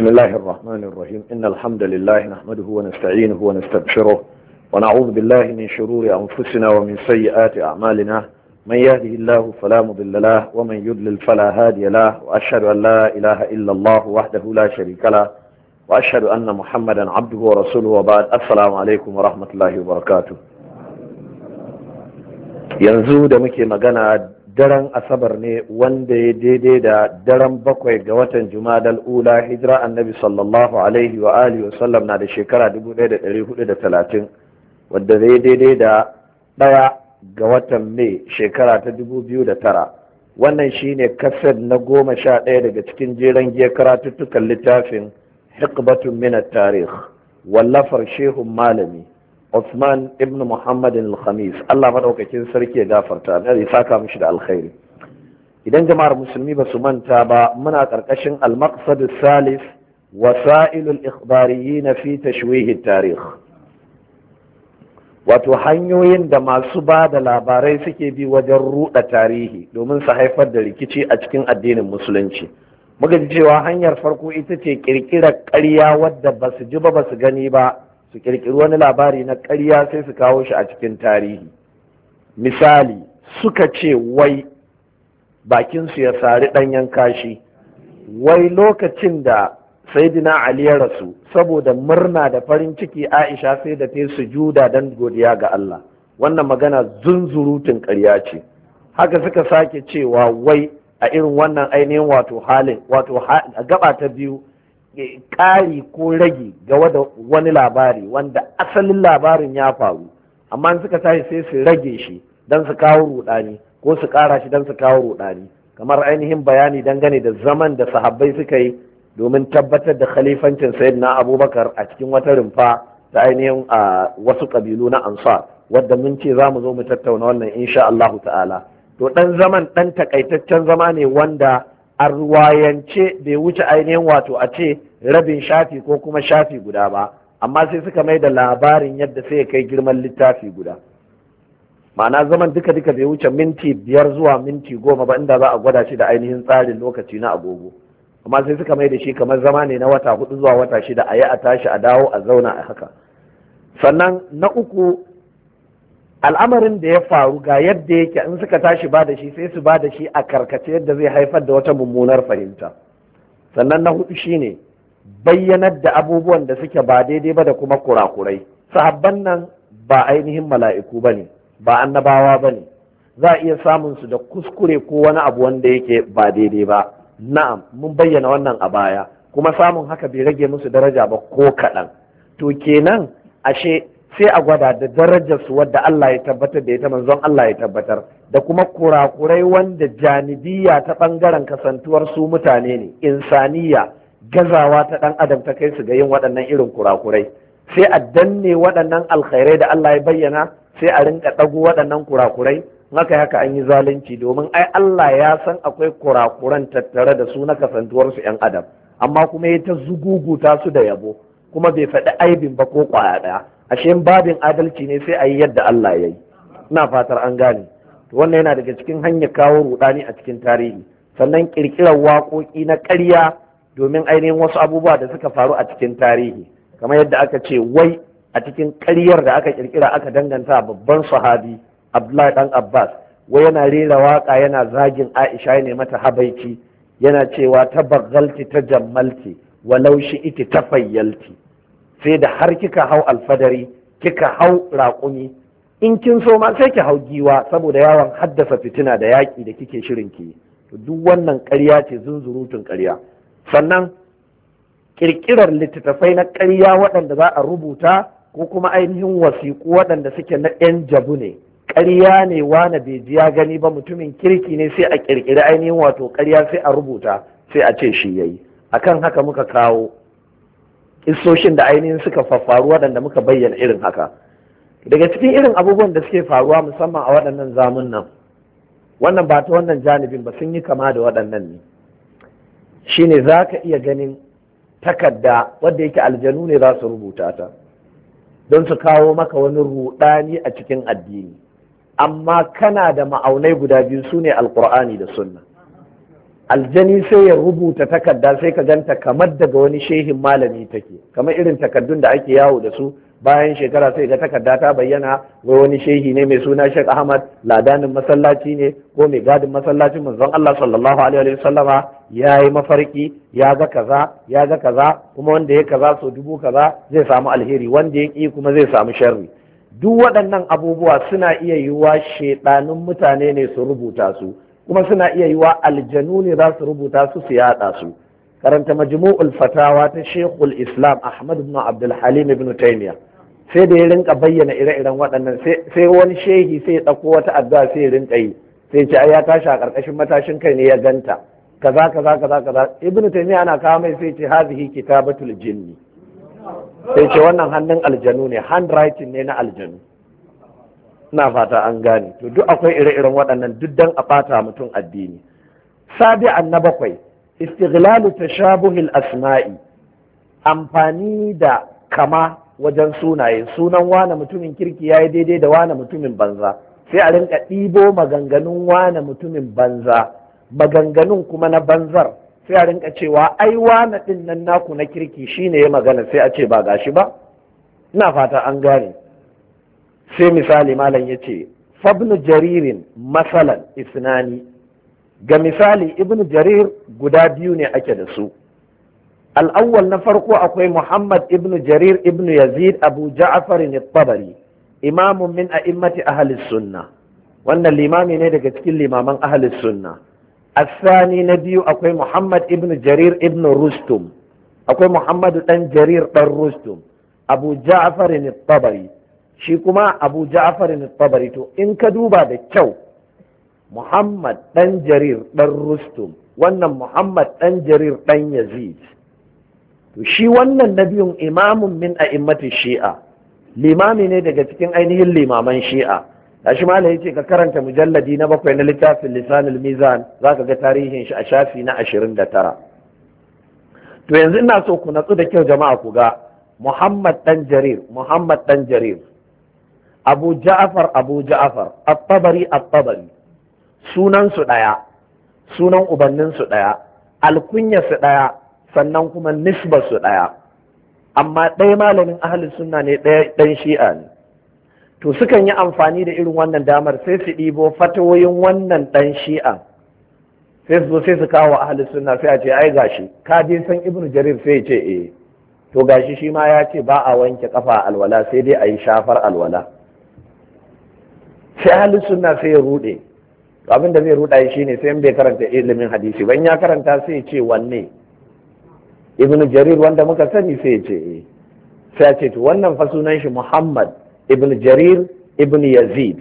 بسم الله الرحمن الرحيم إن الحمد لله نحمده ونستعينه ونستغفره ونعوذ بالله من شرور أنفسنا ومن سيئات أعمالنا من يهده الله فلا مضل له ومن يضلل فلا هادي له وأشهد أن لا إله إلا الله وحده لا شريك له وأشهد أن محمدا عبده ورسوله وبعد السلام عليكم ورحمة الله وبركاته. yanzu da muke magana daren asabar ne wanda ya daidai da daren 7 ga watan jumadal ula hijira annabi sallallahu alaihi wa alihi wasallam na da shekara 1430 wadda zai daidai da 1 ga watan mai shekara ta 2009. wannan shine kased na 11 daga cikin jeren giya karatuttukan littafin hikbatun min at-tarikh wallafar shehun malami Usman ibn Muhammad al-Khamis Allah madaukakin sarki ya gafarta ne ya saka mishi da alkhairi. Idan jama'ar musulmi ba su manta ba muna karkashin al-maqsad al-salis wasa'il al-ikhbariyyin fi tashwih at-tarikh. Wato hanyoyin da masu ba da labarai suke bi wajen ruɗa tarihi domin su haifar da rikici a cikin addinin musulunci. Muka ji cewa hanyar farko ita ce kirkirar ƙarya wadda ba su ji ba su gani ba, su kirkiri wani labari na ƙarya sai su kawo shi a cikin tarihi. Misali, suka ce wai bakinsu ya sari ɗanyen kashi, wai lokacin da Sayyidina Ali ya rasu saboda murna da farin ciki Aisha sai da ta yi sujuda don godiya ga Allah. Wannan magana zunzurutun ƙarya ce. Haka suka sake cewa wai a irin wannan ainihin wato halin, wato a gaba ta biyu, ƙari ko rage ga wani labari wanda asalin labarin ya faru, amma suka tashi sai su rage shi don su kawo rudani ko su ƙara shi don su kawo rudani, kamar ainihin bayani dangane da zaman da sahabbai suka yi domin tabbatar da khalifancin sayyidina Abubakar a cikin wata rumfa ta ainihin wasu ƙabilu na Ansar, wadda mun ce za mu zo mu tattauna wannan insha Allahu ta'ala. To ɗan zaman ɗan takaitaccen zama ne wanda a ruwayance bai wuce ainihin wato a ce rabin shafi ko kuma shafi guda ba, amma sai suka mai da labarin yadda sai ya kai girman littafi guda. Ma'ana zaman duka bai wuce minti 5 zuwa minti 10 ba inda za a gwada shi da ainihin tsarin lokaci na agogo, amma sai suka mai da shi kamar zama ne na wata 4 zuwa wata 6, a yi a tashi a dawo a zauna a haka. Sannan na uku, al'amarin da ya faru ga yadda yake in suka tashi ba da shi sai su ba da shi a karkace yadda zai haifar da wata mummunar fahimta. Sannan na hudu shine bayyanar da abubuwan da suke ba daidai ba da kuma kurakurai. Sahabban nan ba ainihin mala'iku ba ne, ba annabawa ba ne, za a iya samun su da kuskure ko wani abu wanda yake ba daidai ba. Na'am, mun bayyana wannan a baya, kuma samun haka bai rage musu daraja ba ko kaɗan. To kenan ashe sai a gwada da darajarsu wadda Allah ya tabbatar da ita, manzon Allah ya tabbatar, da kuma kurakurai wanda janibiya ta ɓangaren kasantuwar su mutane ne, insaniya gazawa ta ɗan adam ta kai su ga yin waɗannan irin kurakurai, sai a danne waɗannan alkhairai da Allah ya bayyana, sai a rinka ɗago waɗannan kurakurai. Haka haka an yi zalunci, domin ai Allah ya san akwai kurakuran tattare da su na kasantuwar su 'yan adam, amma kuma ya ta zuguguta su da yabo, kuma bai faɗi aibin ba ko ƙwaya ɗaya. Ashe babin adalci ne sai a yi yadda Allah ya yi. Ina fatar an gane. Wannan yana daga cikin hanyar kawo rudani a cikin tarihi. Sannan kirkirar waƙoƙi na ƙarya domin ainihin wasu abubuwa da suka faru a cikin tarihi, kamar yadda aka ce wai a cikin ƙaryar da aka kirkira aka danganta babban sahabi Abdullahi dan Abbas, wai yana rera waƙa yana zagin Aisha ne mata habaici, yana cewa ta baggalti ta jammalti walau shi iti ta fayyalti, sai da har kika hau alfadari kika hau raƙumi, in kin so ma sai ki hau giwa saboda yawan haddasa fitina da yaƙi da kike shirin ki. Duk wannan ƙarya ce, zunzurutun ƙarya. Sannan ƙirƙirar littattafai na ƙarya waɗanda za a rubuta ko kuma ainihin wasiƙu waɗanda suke na 'yan jabu ne, ƙarya ne wane bai ji ya gani ba, mutumin kirki ne, sai a ƙirƙiri ainihin wato ƙarya sai a rubuta sai a ce shi yayi. Akan haka muka kawo kissoshin da ainihin suka faru waɗanda muka bayyana irin haka. Daga cikin irin abubuwan da suke faruwa musamman a waɗannan zamun nan, wannan ba ta wannan janibin ba, sun yi kama da waɗannan ne. Shine za ka iya ganin takarda wadda yake aljanu ne za su rubuta ta don su kawo maka wani ruɗani a cikin addini, amma kana da ma'aunai guda biyu, su ne alƙur'ani da sunna. aljani sai ya rubuta takarda sai ka ganta kamar daga wani shehin malami take, kamar irin takardun da ake yawo da su bayan shekara sai ga takarda ta bayyana wai wani shehi ne mai suna Sheikh Ahmad, ladanin masallaci ne ko mai gadin masallacin manzon Allah sallallahu alaihi wasallama, ya yi mafarki ya ga kaza ya ga kaza, kuma wanda ya kaza so dubu kaza zai samu alheri, wanda ya ki kuma zai samu sharri. Duk waɗannan abubuwa suna iya yiwuwa shedanun mutane ne su rubuta su, kuma suna iya yiwuwa aljanu ne za su rubuta su su yada su. Karanta majmu'ul fatawa ta Sheikhul Islam Ahmad ibn Abdul Halim ibn Taymiyyah, sai da ya rinka bayyana ire-iren waɗannan, sai wani shehi sai ya ɗauko wata addu'a sai ya rinka yi, sai ce ai ya tashi a ƙarƙashin matashin kai ne ya ganta kaza kaza kaza kaza. Ibn Taymiyyah ana kawo mai sai ce hazihi kitabatul jinni, sai ce wannan hannun aljanu ne, handwriting ne na aljanu. Ina fata an gane. To duk akwai ire-iren waɗannan duk dan a ɓata mutum addini. Sabi'an na bakwai, istighlalu tashabuhil asma'i, amfani da kama wajen sunaye, sunan wane mutumin kirki yayi daidai da wane mutumin banza, sai a rinka ɗibo maganganun wane mutumin banza, maganganun kuma na banzar sai a rinka cewa ai wane ɗin nan naku na kirki shine ya magana, sai a ce ba gashi ba. Ina fata an gane. Sai misali malam ya ce fabnu jaririn masalan isnani, ga misali ibnu jarir guda biyu ne ake da su. al'awwal na farko akwai muhammad ibnu jarir ibnu yazid abu ja'far al-tabari, imamun min a'immati ahli sunna, wannan limami ne daga cikin limaman ahli sunna. الثاني نبي أكوي محمد ابن جرير ابن رستم، أكوي محمد بن جرير بن رستم أبو جعفر الطبري، شيكما أبو جعفر الطبري. تو إن كدوبا بكو محمد بن جرير بن رستم وانا محمد بن جرير بن يزيد، to shi wannan nabiyun imamun min a'immati shi'a, limami ne daga cikin ainihin limaman shi'a. Gashi ma yace ka karanta mujalladi na 7 na littafin Lisanul Mizan, zaka ga tarihin shi a shafi na 29. To yanzu ina so ku natsu da kyau jama'a, ku ga Muhammad dan Jarir, Muhammad dan Jarir, Abu Ja'far, Abu Ja'far, At-Tabari, At-Tabari, sunan su daya, sunan ubannin su daya, alkunya su daya, sannan kuma nisbar su daya, amma ɗaya malamin ahlus sunna ne, ɗaya dan shi'a ne. To sukan yi amfani da irin wannan damar sai su ɗibo fatawoyin wannan ɗan shi'a, sai su zo sai su kawo ahli sunna, sai a ce ai gashi ka je san ibnu jarir, sai ce eh to gashi shi ma ya ce ba a wanke kafa alwala sai dai a yi shafar alwala. Sai ahli sunna sai ya rude, abin da zai ruda shi ne sai in bai karanta ilimin hadisi, ban ya karanta sai ya ce wanne ibnu jarir wanda muka sani, sai ya ce eh, sai ya ce to wannan fa sunan shi Muhammad ibn jarir ibn yazid,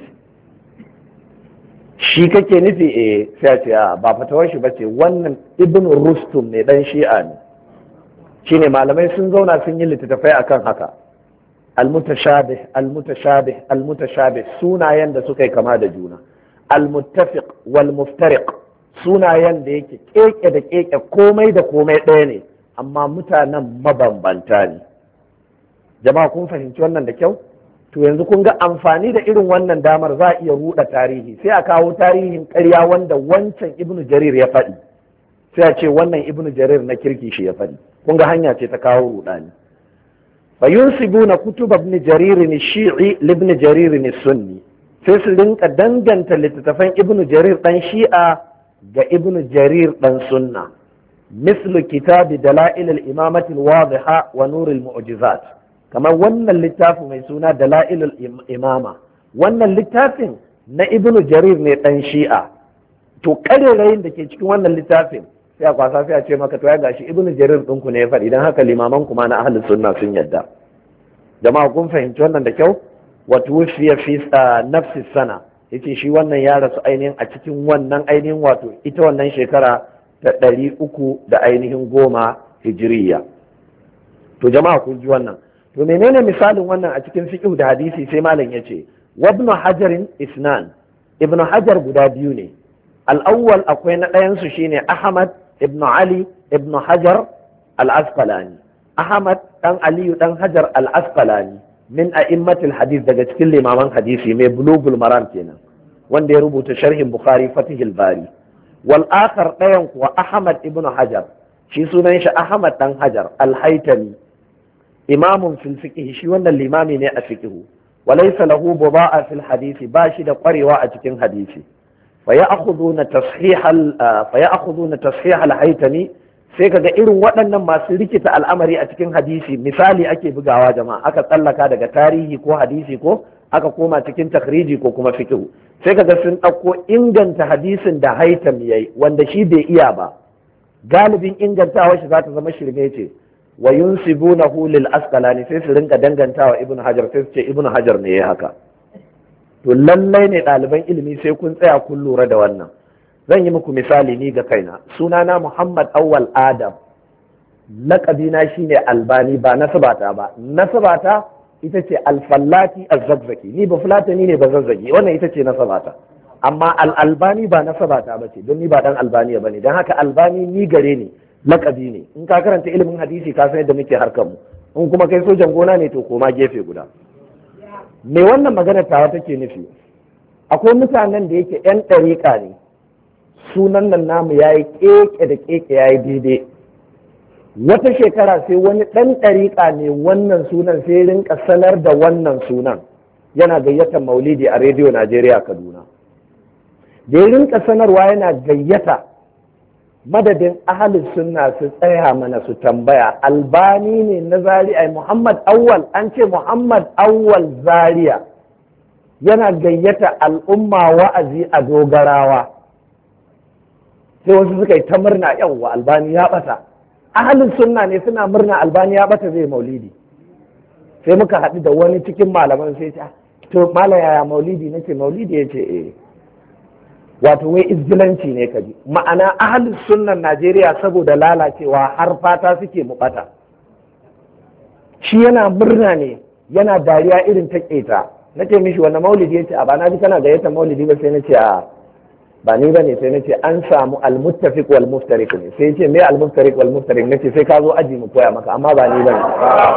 shi kake nufi eh, sai a ce a ba fatawar shi bace, wannan ibn rustum ne dan shi'a ne. Shine malamai sun zauna sun yi littattafai akan haka, al-mutashabih al-mutashabih al-mutashabih, sunayen da suka yi kama da juna, al-muttafiq wal muftariq, sunayen da yake keke da keke komai da komai ɗaya ne amma mutanen mabambanta ne. Jama'a kun fahimci wannan da kyau? To yanzu kun ga amfani da irin wannan damar za a iya ruɗa tarihi, sai a kawo tarihin ƙarya wanda wancan ibnu jarir ya faɗi, sai a ce wannan ibnu jarir na kirki shi ya faɗi. Kun ga hanya ce ta kawo ruɗani. fa yunsibuna kutub ibn jarir shi'i ibn jarir sunni, sai su rinka danganta littattafan ibnu jarir dan shi'a ga ibnu jarir dan sunna, mislu kitabi dalail al-imamati al-wadiha wa nur al-mu'jizat, kamar wannan littafin mai suna Dala'ilul Imama, wannan littafin na Ibn Jarir ne dan shi'a. To karerayin da ke cikin wannan littafin sai a kwasa sai a ce maka to ya gashi Ibn Jarir ɗinku ne ya faɗi, don haka limaman kuma na ahlus sunna sun yadda. Jama'a kun fahimci wannan da kyau? Wa tuwfiya fi nafsi sana, yace shi wannan ya rasu ainihin a cikin wannan ainihin wato ita wannan shekara ta 310 hijiriya. To jama'a kun ji wannan. To menene misalin wannan a cikin fiqh da hadisi? Sai malam yace wa ibn hajar isnan, ibn hajar guda biyu ne. Al-awwal akwai na ɗayan su shine Ahmad ibn Ali ibn Hajar al-Asqalani, Ahmad dan Aliyu dan Hajar al-Asqalani min a'immatil hadith, daga cikin limaman hadisi, mai bulugul maram kenan, wanda ya rubuta sharhin Bukhari Fathul Bari. wal akhar ɗayan kuwa Ahmad ibn Hajar, shi sunan shi Ahmad dan Hajar al-Haytami, imamun fil fiqh, shi wannan limami ne a fiqh, wa laysa lahu buda'a fil hadisi, ba shi da kwarewa a cikin hadisi. fa ya'khuduna tashih al-Haytami, sai kaga irin waɗannan masu rikita al'amari a cikin hadisi, misali ake bugawa jama'a, aka tsallaka daga tarihi ko hadisi ko aka koma cikin takhriji ko kuma fiqh, sai kaga sun ɗauko inganta hadisin da Haytam yayi wanda shi bai iya ba, galibin ingantawa shi za ta zama shirme ce, wa yunsibunahu lil Asqalani, sai su rinka dangantawa Ibn Hajar, sai su ce Ibn Hajar ne ya haka. To lallai ne ɗaliban ilimi sai kun tsaya kun lura da wannan. Zan yi muku misali ni ga kaina, sunana Muhammad Awwal Adam, laƙabina shine Albani, ba nasabata ba, nasabata ita ce Alfallati Az-Zakzaki, ni ba fulatani ne ba zazzagi, wannan ita ce nasabata, amma Al-Albani ba nasabata ba ce, don ni ba dan Albaniya ba ne, don haka Albani ni gare ni laƙabi ne. In ka karanta ilimin hadisi ka san yadda muke harkar mu, in kuma kai sojan gona ne to koma gefe guda. Me wannan magana tawa take nufi? Akwai mutanen da yake 'yan ɗariƙa ne, sunan nan namu ya yi keke da keke, ya yi daidai. Wata shekara sai wani ɗan ɗariƙa ne wannan sunan sai rinka sanar da wannan sunan, yana gayyatar maulidi a rediyo Najeriya Kaduna. Da ya rinka sanarwa yana gayyata, madadin ahalin sunna su tsaya mana su tambaya, Albani ne na Zaria, Muhammad Awwal, an ce Muhammad Awwal Zaria yana gayyata al'umma wa'azi a Dogarawa. Sai wasu suka yi ta murna, yawwa Albani ya bata, ahalin sunna ne suna murna Albani ya bata zai maulidi. Sai muka haɗu da wani cikin malaman sai ce, to mala yaya maulidi? Nace maulidi, ya ce eh. Wato wai izgilanci ne kaji, ma'ana ahalin sunnan Najeriya saboda lalacewa har fata suke mu bata. Shi yana murna ne, yana dariya irin ta keta. Nace mishi wannan maulidi? Ya ce a ba na ji kana gayyata maulidi ba. Sai na ce a ba ni bane. Sai nace an samu al-muttafiq wal muftariq ne. Sai yace me al-muftariq wal muftariq? Nace sai ka zo aji mu koya maka, amma ba ni bane.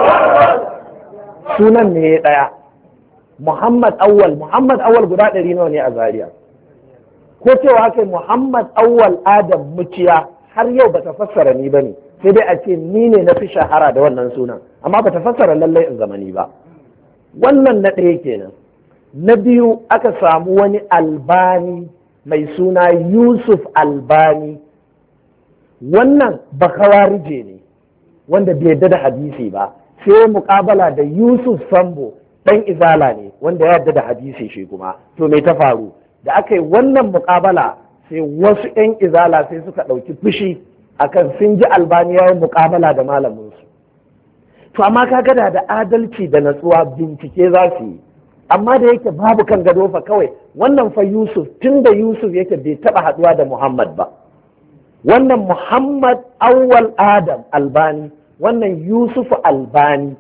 Sunan ne daya, Muhammad Awwal guda 100 nawa ne a Zaria? Ko cewa kai Muhammad Awwal Adam Muciya, har yau bata fassara ni bane, sai dai a ce ni ne na fi shahara da wannan sunan, amma bata fassara lallai in zamani ba. Wannan na ɗaya kenan. Na biyu, aka samu wani Albani mai suna Yusuf Albani, wannan bakawarije ne wanda bai yarda da hadisi ba, sai muƙabala da Yusuf Sambo ɗan Izala ne wanda ya yarda da hadisi shi kuma. To me ta faru? Da aka yi wannan muƙabala sai wasu 'yan Izala sai suka ɗauki fushi akan sun ji Albani ya yi muƙabala da malaminsu. To amma ka gada da adalci da natsuwa bincike za su yi, amma da yake babu kan gado fa kawai wannan fa Yusuf, tun da Yusuf yake bai taɓa haɗuwa da Muhammad ba, wannan Muhammad Awwal Adam Albani, wannan Yusuf Albani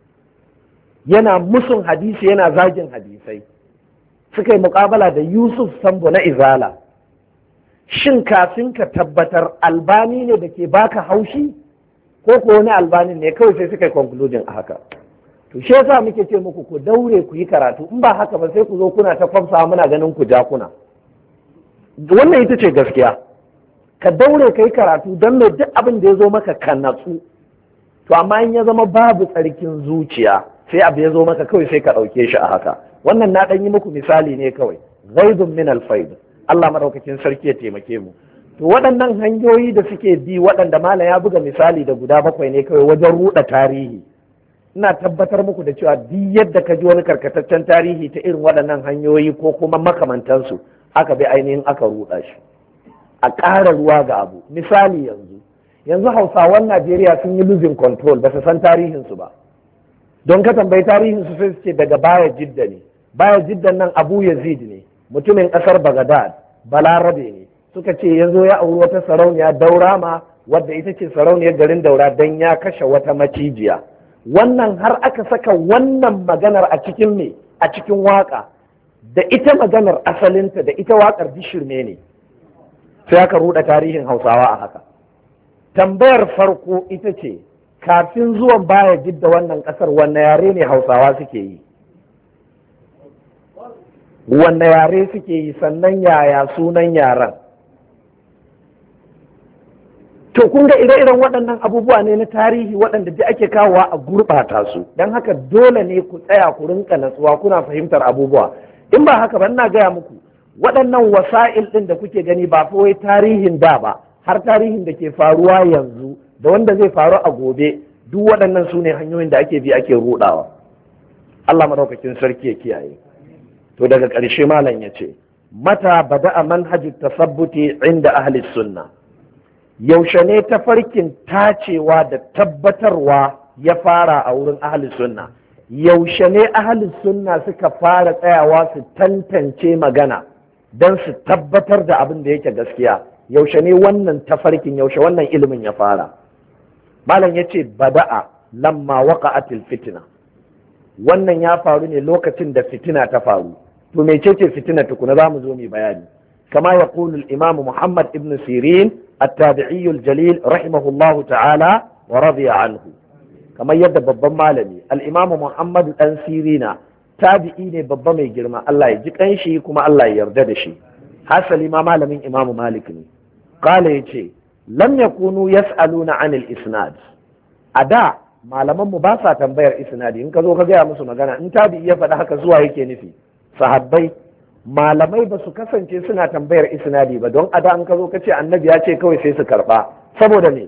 yana musun hadisi, yana zagin hadisai. Suka yi muƙabala da Yusuf Sambo na Izala. Shin kafin ka tabbatar Albani ne da ke baka haushi ko wani Albani ne? Kawai sai suka yi conclusion a haka. To shi yasa muke ce muku ku daure ku yi karatu, in ba haka ba sai ku zo kuna ta kwamsa muna ganin ku jakuna. Wannan ita ce gaskiya. Ka daure ka yi karatu don mai duk abin da ya zo maka ka natsu. To amma in ya zama babu tsarkin zuciya, sai abu ya zo maka kawai sai ka ɗauke shi a haka. Wannan na ɗan yi muku misali ne kawai, ghaidun min alfaid. Allah madaukakin sarki ya taimake mu. To waɗannan hanyoyi da suke bi, waɗanda malam ya buga misali da guda 7 ne kawai wajen ruɗa tarihi. Ina tabbatar muku da cewa duk yadda ka ji wani karkataccen tarihi ta irin waɗannan hanyoyi ko kuma makamantansu, aka bi ainihin aka ruɗa shi. A ƙara ruwa ga abu. Misali yanzu Hausawan Najeriya sun yi losing control, ba su san tarihinsu ba. Don ka tambayi tarihinsu sai su ce daga baya Jidda ne. Baya Jiddan nan Abu Yazid ne, mutumin ƙasar Baghdad, Balarabe ne. Suka ce ya zo ya auri wata sarauniya Daurama, wadda ita ce sarauniyar garin Daura, don ya kashe wata macijiya. Wannan har aka saka wannan maganar a cikin me? A cikin waka. Da ita maganar asalinta da ita wakar shirme ne. Sai aka ruɗa tarihin Hausawa a haka. Tambayar farko ita ce, kafin zuwan Baya Jidda wannan ƙasar, wanne yare ne Hausawa suke yi? Wanne yare suke yi, sannan yaya sunan yaren? to kun ga ire-iren waɗannan abubuwa ne na tarihi waɗanda duk ake kawowa a gurɓata su, don haka dole ne ku tsaya ku rinka natsuwa kuna fahimtar abubuwa. In ba haka ba, ina gaya muku waɗannan wasa'il ɗin da kuke gani ba fa wai tarihin da ba, har tarihin da ke faruwa yanzu da wanda zai faru a gobe, duk waɗannan su ne hanyoyin da ake bi ake ruɗawa. Allah madaukakin sarki ya kiyaye. To daga ƙarshe malam ya ce, mata bada'a manhajut tasabbuti inda ahli sunna, yaushe ne tafarkin tacewa da tabbatarwa ya fara a wurin ahli sunna? Yaushe ne ahli sunna suka fara tsayawa su tantance magana don su tabbatar da abin da yake gaskiya? Yaushe ne wannan tafarkin, yaushe wannan ilimin ya fara? Malam ya ce bada'a lamma waqa'atil fitna, wannan ya faru ne lokacin da fitina ta faru. To mecece fitina tukuna, za mu zo mu bayani. kama yaqulu al-imam Muhammad ibn Sirin التابعي الجليل رحمه الله تعالى ورضي عنه, kamar yadda babban malami al-imam Muhammad dan Sirina tabi'i ne babba mai girma, Allah ya ji kanshi kuma Allah ya yarda da shi. Hasali ma malamin Imam Malik ne. Kala yace lam yakunu yas'aluna 'anil isnad, a da malaman mu ba sa tambayar isnadi. In ka zo ka gaya musu magana, in tabi'i ya faɗi haka zuwa yake nufi sahabbai. Malamai ba su kasance suna tambayar isnadi ba, don a da in ka zo ka ce annabi ya ce kawai sai su karba. Saboda ne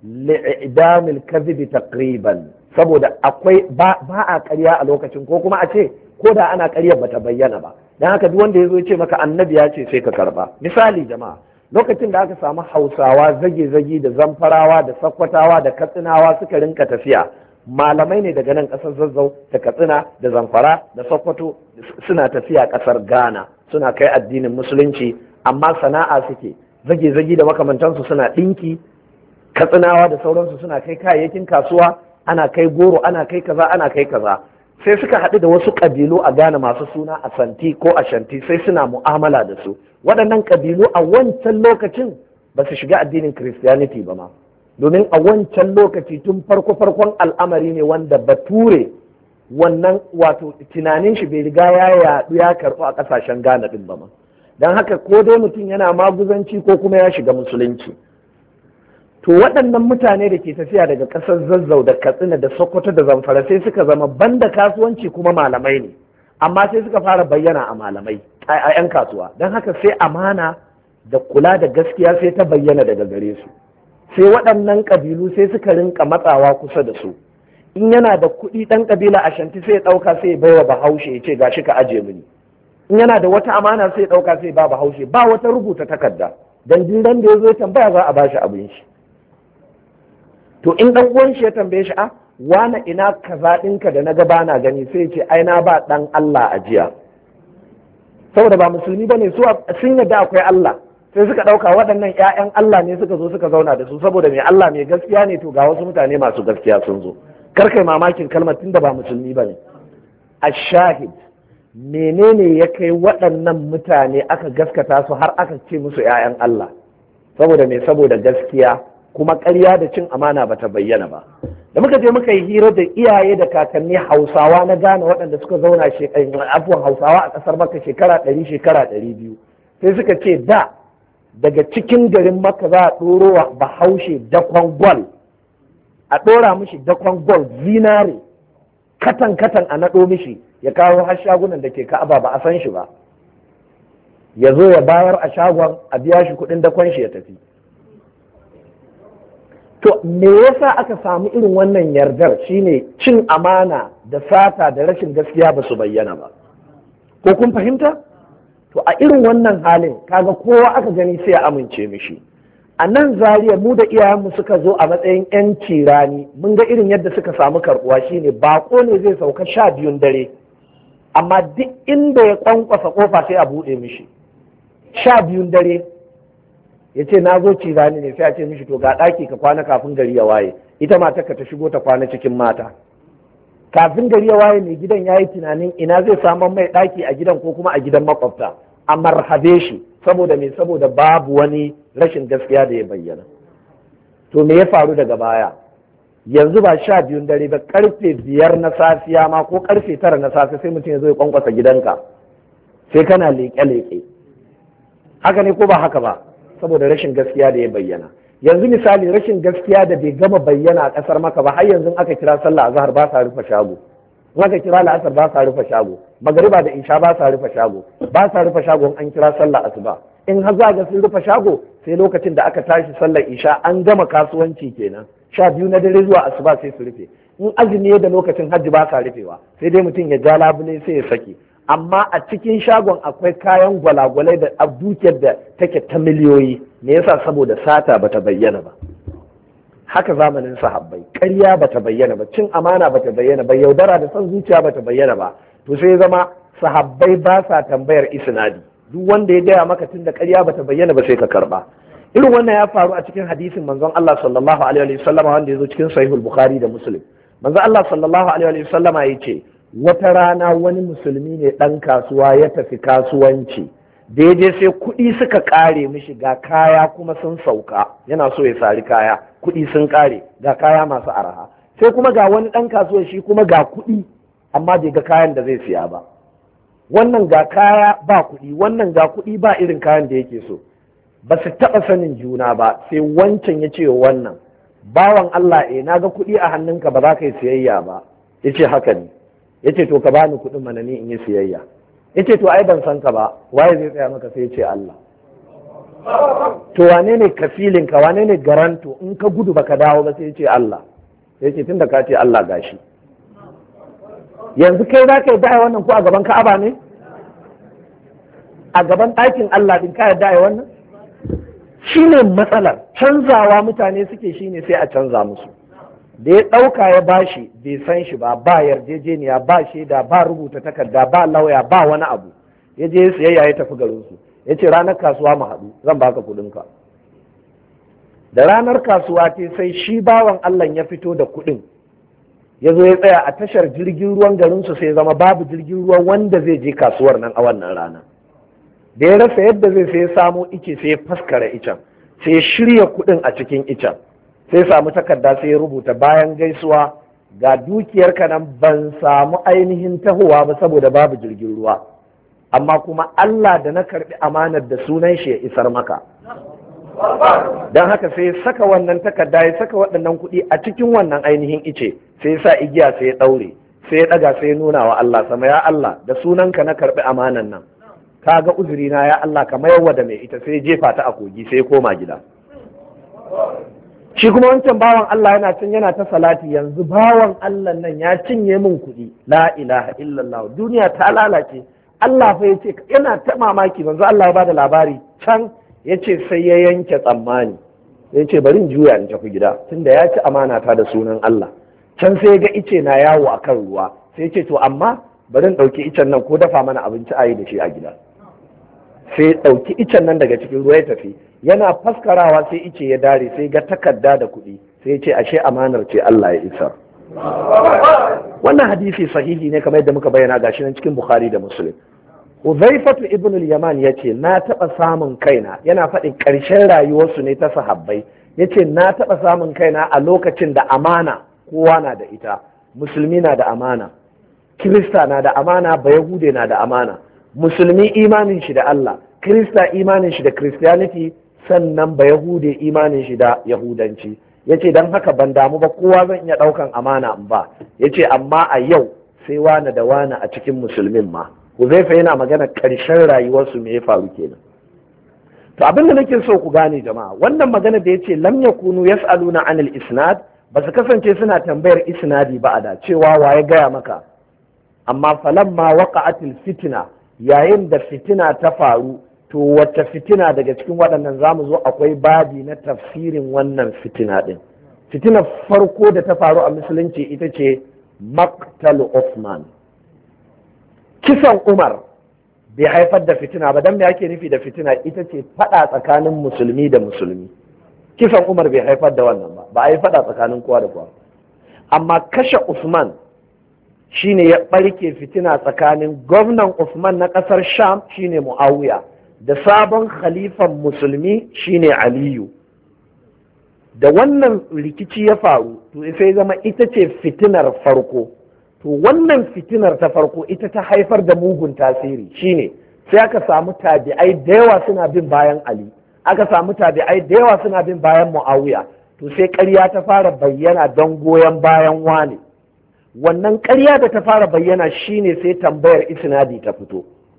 li'idamil kadhibi taqriban, saboda akwai ba a ƙarya a lokacin, ko kuma a ce ko da ana ƙaryar bata bayyana ba. Dan haka duk wanda ya zo ya ce maka annabi ya ce sai ka karba. Misali jama'a, lokacin da aka samu Hausawa zage-zage da Zamfarawa da Sakkwatawa da Katsinawa suka rinka tafiya, malamai ne daga nan ƙasar Zazzau da Katsina da Zamfara da Sokoto suna tafiya ƙasar Ghana, suna kai addinin musulunci, amma sana'a suke, zage-zage da makamantansu suna ɗinki, Katsinawa da sauransu suna kai kayayyakin kasuwa, ana kai goro, ana kai kaza, ana kai kaza. Sai suka haɗu da wasu ƙabilu a Ghana masu suna Asanti ko Ashanti, sai suna mu'amala da su. Waɗannan ƙabilu a wancan lokacin ba su shiga addinin Christianity ba ma, domin a wancan lokaci tun farko-farkon al'amari ne wanda bature wannan wato tunanin shi bai riga ya yaɗu ya karɓu a ƙasashen Ghana ɗin ba ma. Don haka ko dai mutum yana maguzanci ko kuma ya shiga musulunci. To waɗannan mutane da ke tafiya daga ƙasar Zazzau da Katsina da Sokoto da Zamfara sai suka zama banda kasuwanci kuma malamai ne, amma sai suka fara bayyana a malamai a 'yan kasuwa. Don haka sai amana da kula da gaskiya sai ta bayyana daga gare su. Sai waɗannan ƙabilu sai suka rinka matsawa kusa da su. In yana da kuɗi ɗan ƙabila Ashanti sai ya ɗauka sai ya baiwa Bahaushe ya ce gashi ka aje mini. In yana da wata amana sai ya ɗauka sai ba Bahaushe, ba wata rubuta takarda, dan dindan da ya zo ya tambaya za a bashi abin shi. To in ɗan uwan shi ya tambaye shi, a wane ina kaza ɗinka da na ga bana gani, sai ya ce ai na ba ɗan Allah ajiya. Saboda ba musulmi bane su, sun yadda akwai Allah, sai suka ɗauka waɗannan 'ya'yan Allah ne suka zo suka zauna da su, saboda mai Allah mai gaskiya ne, to ga wasu mutane masu gaskiya sun zo. Kar kai mamakin kalmar tunda ba musulmi bane. Ashahid, menene ya kai waɗannan mutane aka gaskata su har aka ce musu 'ya'yan Allah? Saboda me? Saboda gaskiya, kuma ƙarya da cin amana ba ta bayyana ba. Da muka je muka yi hira da iyaye da kakanni Hausawa na Ghana waɗanda suka zauna abubuwan Hausawa a ƙasar Makka shekara 100 shekara 200, sai suka ce da daga cikin garin Makka za a ɗoro wa Bahaushe dakon gwal, a ɗora mishi dakon gwal zinare katan a naɗo mishi ya kawo har shagunan da ke Ka'aba ba a san shi ba, ya zo ya bayar a shagon a biya shi kuɗin dakon shi ya tafi. To me yasa aka samu irin wannan yardar? Shine cin amana da sata da rashin gaskiya ba su bayyana ba. Ko kun fahimta? To a irin wannan halin kaga kowa aka gani sai ya amince mishi. A nan Zaria mu da iyayenmu suka zo a matsayin 'yan tirani, mun ga irin yadda suka samu karɓuwa. Shine bako ne zai sauka 12 dare, amma duk inda ya kwankwasa kofa sai a buɗe mishi. 12 dare ya ce na zo cirani ne, sai a ce mishi to ga ɗaki ka kwana kafin gari ya waye. Ita matarka ta shigo ta kwana cikin mata. Kafin gari ya waye mai gidan ya yi tunanin ina zai samun mai ɗaki a gidan ko kuma a gidan makwabta, a marhabe shi. Saboda me? Saboda babu wani rashin gaskiya da ya bayyana. To me ya faru daga baya? Yanzu ba 12 dare ba, karfe 5 na safiya ma ko karfe 9 na safe sai mutum ya zo ya kwankwasa gidanka, sai kana leƙe-leƙe. Haka ne ko ba haka ba? Saboda rashin gaskiya da ya bayyana. yanzu misali rashin gaskiya da bai gama bayyana a ƙasar Maka ba, har yanzu aka kira sallah azhar ba sa rufe shago, in aka kira la'asar ba sa rufe shago, magariba da isha ba sa rufe shago, ba sa rufe shago an kira sallah asuba. In har za ga sun rufe shago sai lokacin da aka tashi sallar isha an gama kasuwanci kenan, 12 na dare zuwa asuba sai su rufe. In azumi da lokacin hajji ba sa rufewa, sai dai mutum ya ja labule sai ya sake. Amma a cikin shagon akwai kayan gwalagwalai da dukiyar da take ta miliyoyi. Me yasa? Saboda sata bata bayyana ba. Haka zamanin sahabbai, ƙarya bata bayyana ba, cin amana bata bayyana ba, yaudara da son zuciya bata bayyana ba. To sai zama sahabbai ba sa tambayar isnadi, duk wanda ya gaya maka tun da ƙarya bata bayyana ba sai ka karba. Irin wannan ya faru a cikin hadisin manzon Allah sallallahu alaihi wa sallama wanda ya zo cikin sahihul Bukhari da Muslim. Manzon Allah sallallahu alaihi wa sallama ya ce wata rana wani musulmi ne ɗan kasuwa ya tafi kasuwanci, da ya je sai kuɗi suka ƙare mishi, ga kaya kuma sun sauka, yana so ya sari kaya, kuɗi sun ƙare, ga kaya masu araha. Sai kuma ga wani ɗan kasuwa shi kuma ga kuɗi amma bai ga kayan da zai siya ba. Wannan ga kaya ba kuɗi, wannan ga kuɗi ba irin kayan da yake so. Ba su taɓa sanin juna ba, sai wancan ya ce wa wannan, bawan Allah na ga kuɗi a hannunka ba za ka yi siyayya ba. Ya ce haka ne. Ya ce to ka bani kuɗin mana ni in yi siyayya. Ya ce to ai ban san ka ba, waye zai tsaya maka? Sai ya ce Allah. To wane ne kafilin ka, wane ne garanto in ka gudu baka dawo ba? Sai ya ce Allah. Sai ya ce tunda ka ce Allah gashi. Yanzu kai za ka yi da'ai wannan ko a gaban Ka'aba ne? A gaban ɗakin Allah din ka yi da'ai wannan? Shi ne matsalar, canzawa mutane suke, shi ne sai a canza musu. Da ya ɗauka ya bashi bai san shi ba, ba yarjejeniya, ba shaida, ba rubuta takarda, ba lauya, ba wani abu. Ya je siyayya ya tafi garinsu, ya ce ranar kasuwa mu haɗu, zan baka kuɗinka. Da ranar kasuwa ce sai shi bawan Allah ya fito da kuɗin, ya zo ya tsaya a tashar jirgin ruwan garinsu, sai zama babu jirgin ruwa wanda zai je kasuwar nan a wannan rana. Da ya rasa yadda zai sai ya samo ice, sai ya faskara icen, sai ya shirya kuɗin a cikin icen, sai ya samu takarda sai ya rubuta bayan gaisuwa, ga dukiyarka nan ban samu ainihin tahowa ba saboda babu jirgin ruwa, amma kuma Allah da na karɓi amanar da sunan shi ya isar maka. Don haka sai ya saka wannan takarda, ya saka waɗannan kuɗi a cikin wannan ainihin ice, sai ya sa igiya sai ya ɗaure, sai ya ɗaga sai ya nuna wa Allah sama, ya Allah da sunanka na karɓi amanan nan, ka ga uzurina ya Allah ka mayarwa da mai ita. Sai jefa ta a kogi sai koma gida. Shi kuma wancan bawan Allah yana cin yana ta salati, yanzu bawan Allah nan ya cinye min kuɗi, la ilaha illallah, duniya ta lalace. Allah fa yace, yana ta mamaki, manzo Allah ya bada labari can, yace sai ya yanke tsammani, yace bari in juya in tafi gida tunda ya ci amana ta da sunan Allah. Can sai ya ga ice na yawo akan ruwa, sai yace to amma bari in ɗauki icen nan ko dafa mana abinci a yi da shi a gida. Sai ɗauki icen nan daga cikin ruwa ya tafi, yana faskarawa sai ice ya dare, sai ga takarda da kuɗi, sai ya ce ashe amanar ce Allah ya isar. Wannan hadisi sahihi ne kamar yadda muka bayyana gashi nan cikin Bukhari da Muslim. Uzaifatu ibn al-Yaman yace na taɓa samun kaina, yana faɗin ƙarshen rayuwarsu ne ta sahabbai, yace na taɓa samun kaina a lokacin da amana kowa na da ita, musulmi na da amana, kirista na da amana, bayahude na da amana. Musulmi imanin shi da Allah, Kirista imanin shi da Christianity, sannan ba Yahude imanin shi da Yahudanci. Yace dan haka ban damu ba, kowa zan iya ɗaukan amana in ba. Yace amma a yau sai wane da wane a cikin musulmin ma. Huzaifa yana magana ƙarshen rayuwarsu me ya faru kenan. To abin da nake so ku gane jama'a, wannan magana da yace lam yakunu yas'aluna anil isnad, ba su kasance suna tambayar isnadi ba a da cewa wa ya gaya maka. Amma falamma waqa'atil fitna, yayin da fitina ta faru, to wacce fitina daga cikin waɗannan zamu zo akwai babi na tafsirin wannan fitina ɗin. Fitinar farko da ta faru a musulunci ita ce maqtal Uthman. Kisan Umar bai haifar da fitina ba, dan me ake nufi da fitina? Ita ce faɗa tsakanin musulmi da musulmi. Kisan Umar bai haifar da wannan ba, ba a yi faɗa tsakanin kowa da kowa. Amma kashe Uthman shine ya ɓarke fitina tsakanin gwamnan Usman na ƙasar Sham shine Muawiya da sabon khalifan musulmi shine Aliyu. Da wannan rikici ya faru, to sai zama ita ce fitinar farko. To wannan fitinar ta farko ita ta haifar da mugun tasiri, shine sai aka samu tabi'ai da yawa suna bin bayan Ali, aka samu tabi'ai da yawa suna bin bayan Muawiya, to sai ƙarya ta fara bayyana don goyon bayan wane. Wannan ƙarya da ta fara bayyana shine sai tambayar isnadi ta fito.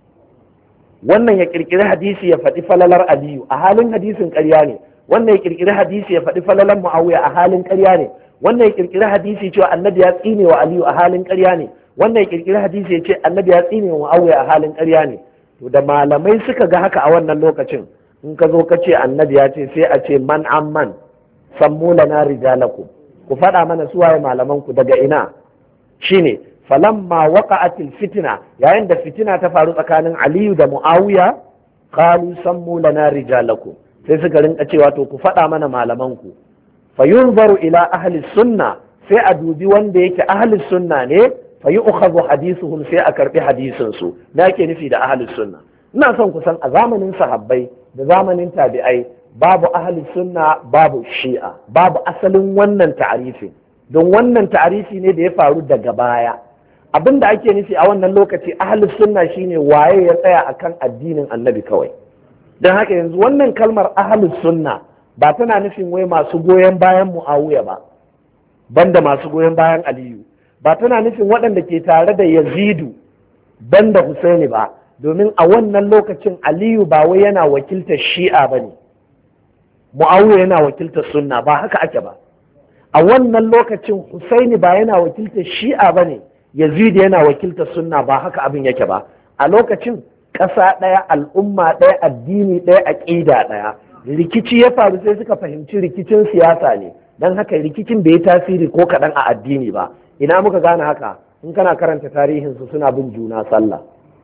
Wannan ya kirkiri hadisi ya faɗi falalar Aliyu a halin hadisin ƙarya ne, wannan ya kirkiri hadisi ya faɗi falalar Muawiya a halin ƙarya ne, wannan ya kirkiri hadisi cewa annabi ya tsine wa Aliyu a halin ƙarya ne, wannan ya kirkiri hadisi ya ce annabi ya tsine wa Muawiya a halin ƙarya ne. To da malamai suka ga haka a wannan lokacin, in ka zo ka ce annabi ya ce, sai a ce man amman sammu lana rijalakum, ku faɗa mana suwaye malaman ku daga ina. Shine falamma waqa'atil fitna, yayin da fitina ta faru tsakanin Aliyu da Muawiya, qalu sammu lana rijalakum, sai suka rinka cewa to ku faɗa mana malaman ku. Fayunzaru ila ahli sunna, sai a dubi wanda yake ahli sunna ne, fayu'khadhu hadithuhum, sai a karbi hadisin su. Me yake nufi da ahli sunna? Ina son ku san a zamanin sahabbai da zamanin tabi'ai babu ahli sunna babu shi'a, babu asalin wannan ta'arifin, don wannan ta'arifi ne da ya faru daga baya. Abin da ake nufi a wannan lokaci ahli sunna shine waye ya tsaya akan addinin annabi kawai. Don haka yanzu wannan kalmar ahli sunna ba tana nufin wai masu goyon bayan Muawiya ba, banda masu goyon bayan Aliyu, ba tana nufin waɗanda ke tare da Yazidu banda Husaini ba, domin a wannan lokacin Aliyu ba wai yana wakiltar shi'a ba ne, Muawiya yana wakiltar sunna, ba haka ake ba. A wannan lokacin Husaini ba yana wakiltar shi'a ba ne, Yazid yana wakiltar sunna, ba haka abin yake ba. A lokacin ƙasa ɗaya, al'umma ɗaya, addini ɗaya, aƙida ɗaya. Rikici ya faru sai suka fahimci rikicin siyasa ne, don haka rikicin bai yi tasiri ko kaɗan a addini ba. Ina muka gane haka? In kana karanta tarihinsu suna bin juna sallah,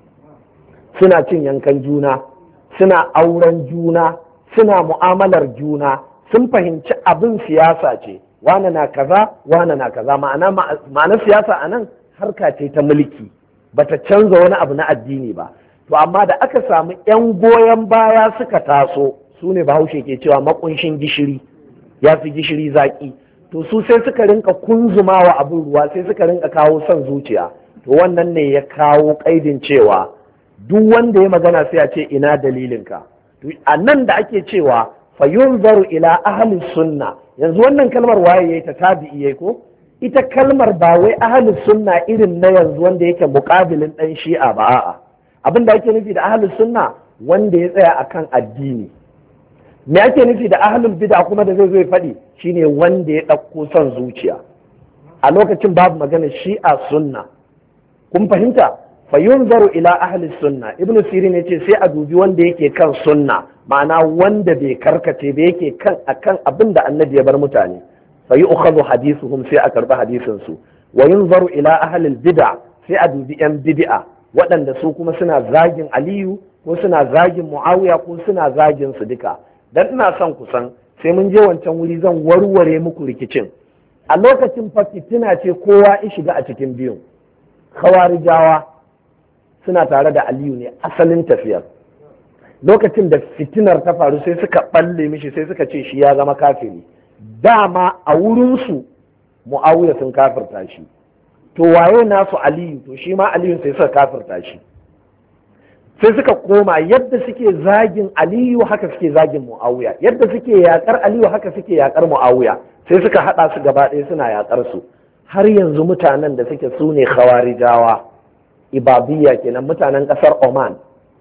suna cin yankan juna, suna auren juna, suna mu'amalar juna, sun fahimci abin siyasa ce, wane na kaza, wane na kaza. Ma'ana siyasa a nan harka ce ta mulki, bata canza wani abu na addini ba. To amma da aka samu 'yan goyon baya suka taso, su ne Bahaushe ke cewa makunshin gishiri ya fi gishiri zaƙi, to su sai suka rinka kunzumawa abin ruwa, sai suka rinka kawo son zuciya. To wannan ne ya kawo ƙaidin cewa duk wanda ya magana sai a ce ina dalilinka. A nan da ake cewa fa yunzaru ila ahli sunna, yanzu wannan kalmar waye yayi ta tabi'i yayi ko? Ita kalmar ba wai ahli sunna irin na yanzu wanda yake muƙabilin ɗan shi'a ba, a'a. Abin da ake nufi da ahli sunna wanda ya tsaya akan addini. Me ake nufi da ahlul bid'a kuma da zai faɗi shine wanda ya ɗauko son zuciya. A lokacin babu magana shi'a sunna. Kun fahimta? Fa yunzaru ila ahli sunna. Ibn Sirin yace sai a dubi wanda yake kan sunna, ma'ana wanda bai karkace ba, yake kan akan abin da annabi ya bar mutane. Fa yu'khadhu hadithuhum, sai a karbi hadisin su. Wa yunzaru ila ahli bid'a, sai a dubi yan bid'a waɗanda su kuma suna zagin Aliyu ko suna zagin Muawiya ko suna zagin su duka. Dan ina son kusan sai mun je wancan wuri zan warware muku rikicin. A lokacin fa fitina ce kowa ya shiga a cikin biyun. Khawarijawa suna tare da Aliyu ne asalin tafiyar. Lokacin da fitinar ta faru sai suka balle mishi, sai suka ce shi ya zama kafiri. Dama a wurinsu Muawiya sun kafirta shi. To waye nasu Aliyu? To shi ma Aliyu sai suka kafirta shi. Sai suka koma yadda suke zagin Aliyu haka suke zagin Muawiya, yadda suke yakar Aliyu haka suke yakar Muawiya, sai suka haɗa su gaba ɗaya suna yakar su. Har yanzu mutanen da suke su ne Khawarijawa, Ibadiyya kenan, mutanen ƙasar Oman,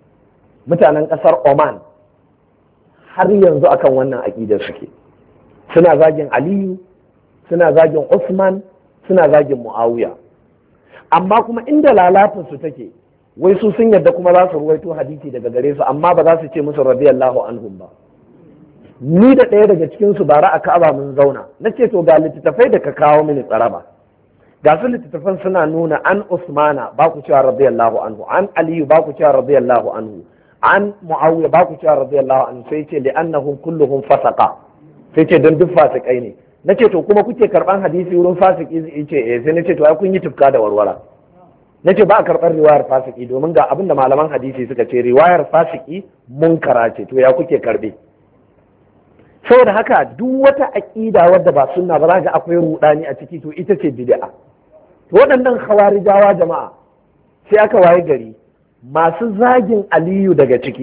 har yanzu akan wannan aƙidar suke. Suna zagin Aliyu, suna zagin Usman, suna zagin Muawiya. Amma kuma inda lalatin su take, wai su sun yadda kuma za su ruwaito hadisi daga gare su, amma ba za su ce musu radiyallahu anhum ba. Ni da ɗaya daga cikin su bara a Ka'aba mun zauna, nace to ga littattafai da ka kawo mini tsaraba. Ga su littattafan suna nuna an Usmana ba ku cewa radiyallahu anhu, an Aliyu ba ku cewa radiyallahu anhu, an Muawiya ba ku cewa radiyallahu anhu, sai ce li'annahum kulluhum fasaqa, sai ce don duk fasikai ne. Nace to kuma kuke karban hadisi wurin fasiki? Yace sai nace to ai kun yi tufka da warwara. Nace ba a karɓar riwayar fasiki, domin ga abin da malaman hadisi suka ce riwayar fasiki munkara ce, to ya kuke karbe? Saboda haka duk wata aƙida wadda ba sunna ba za ga akwai rudani a ciki, to ita ce bid'a. To waɗannan khawarijawa jama'a sai aka waye gari masu zagin Aliyu daga ciki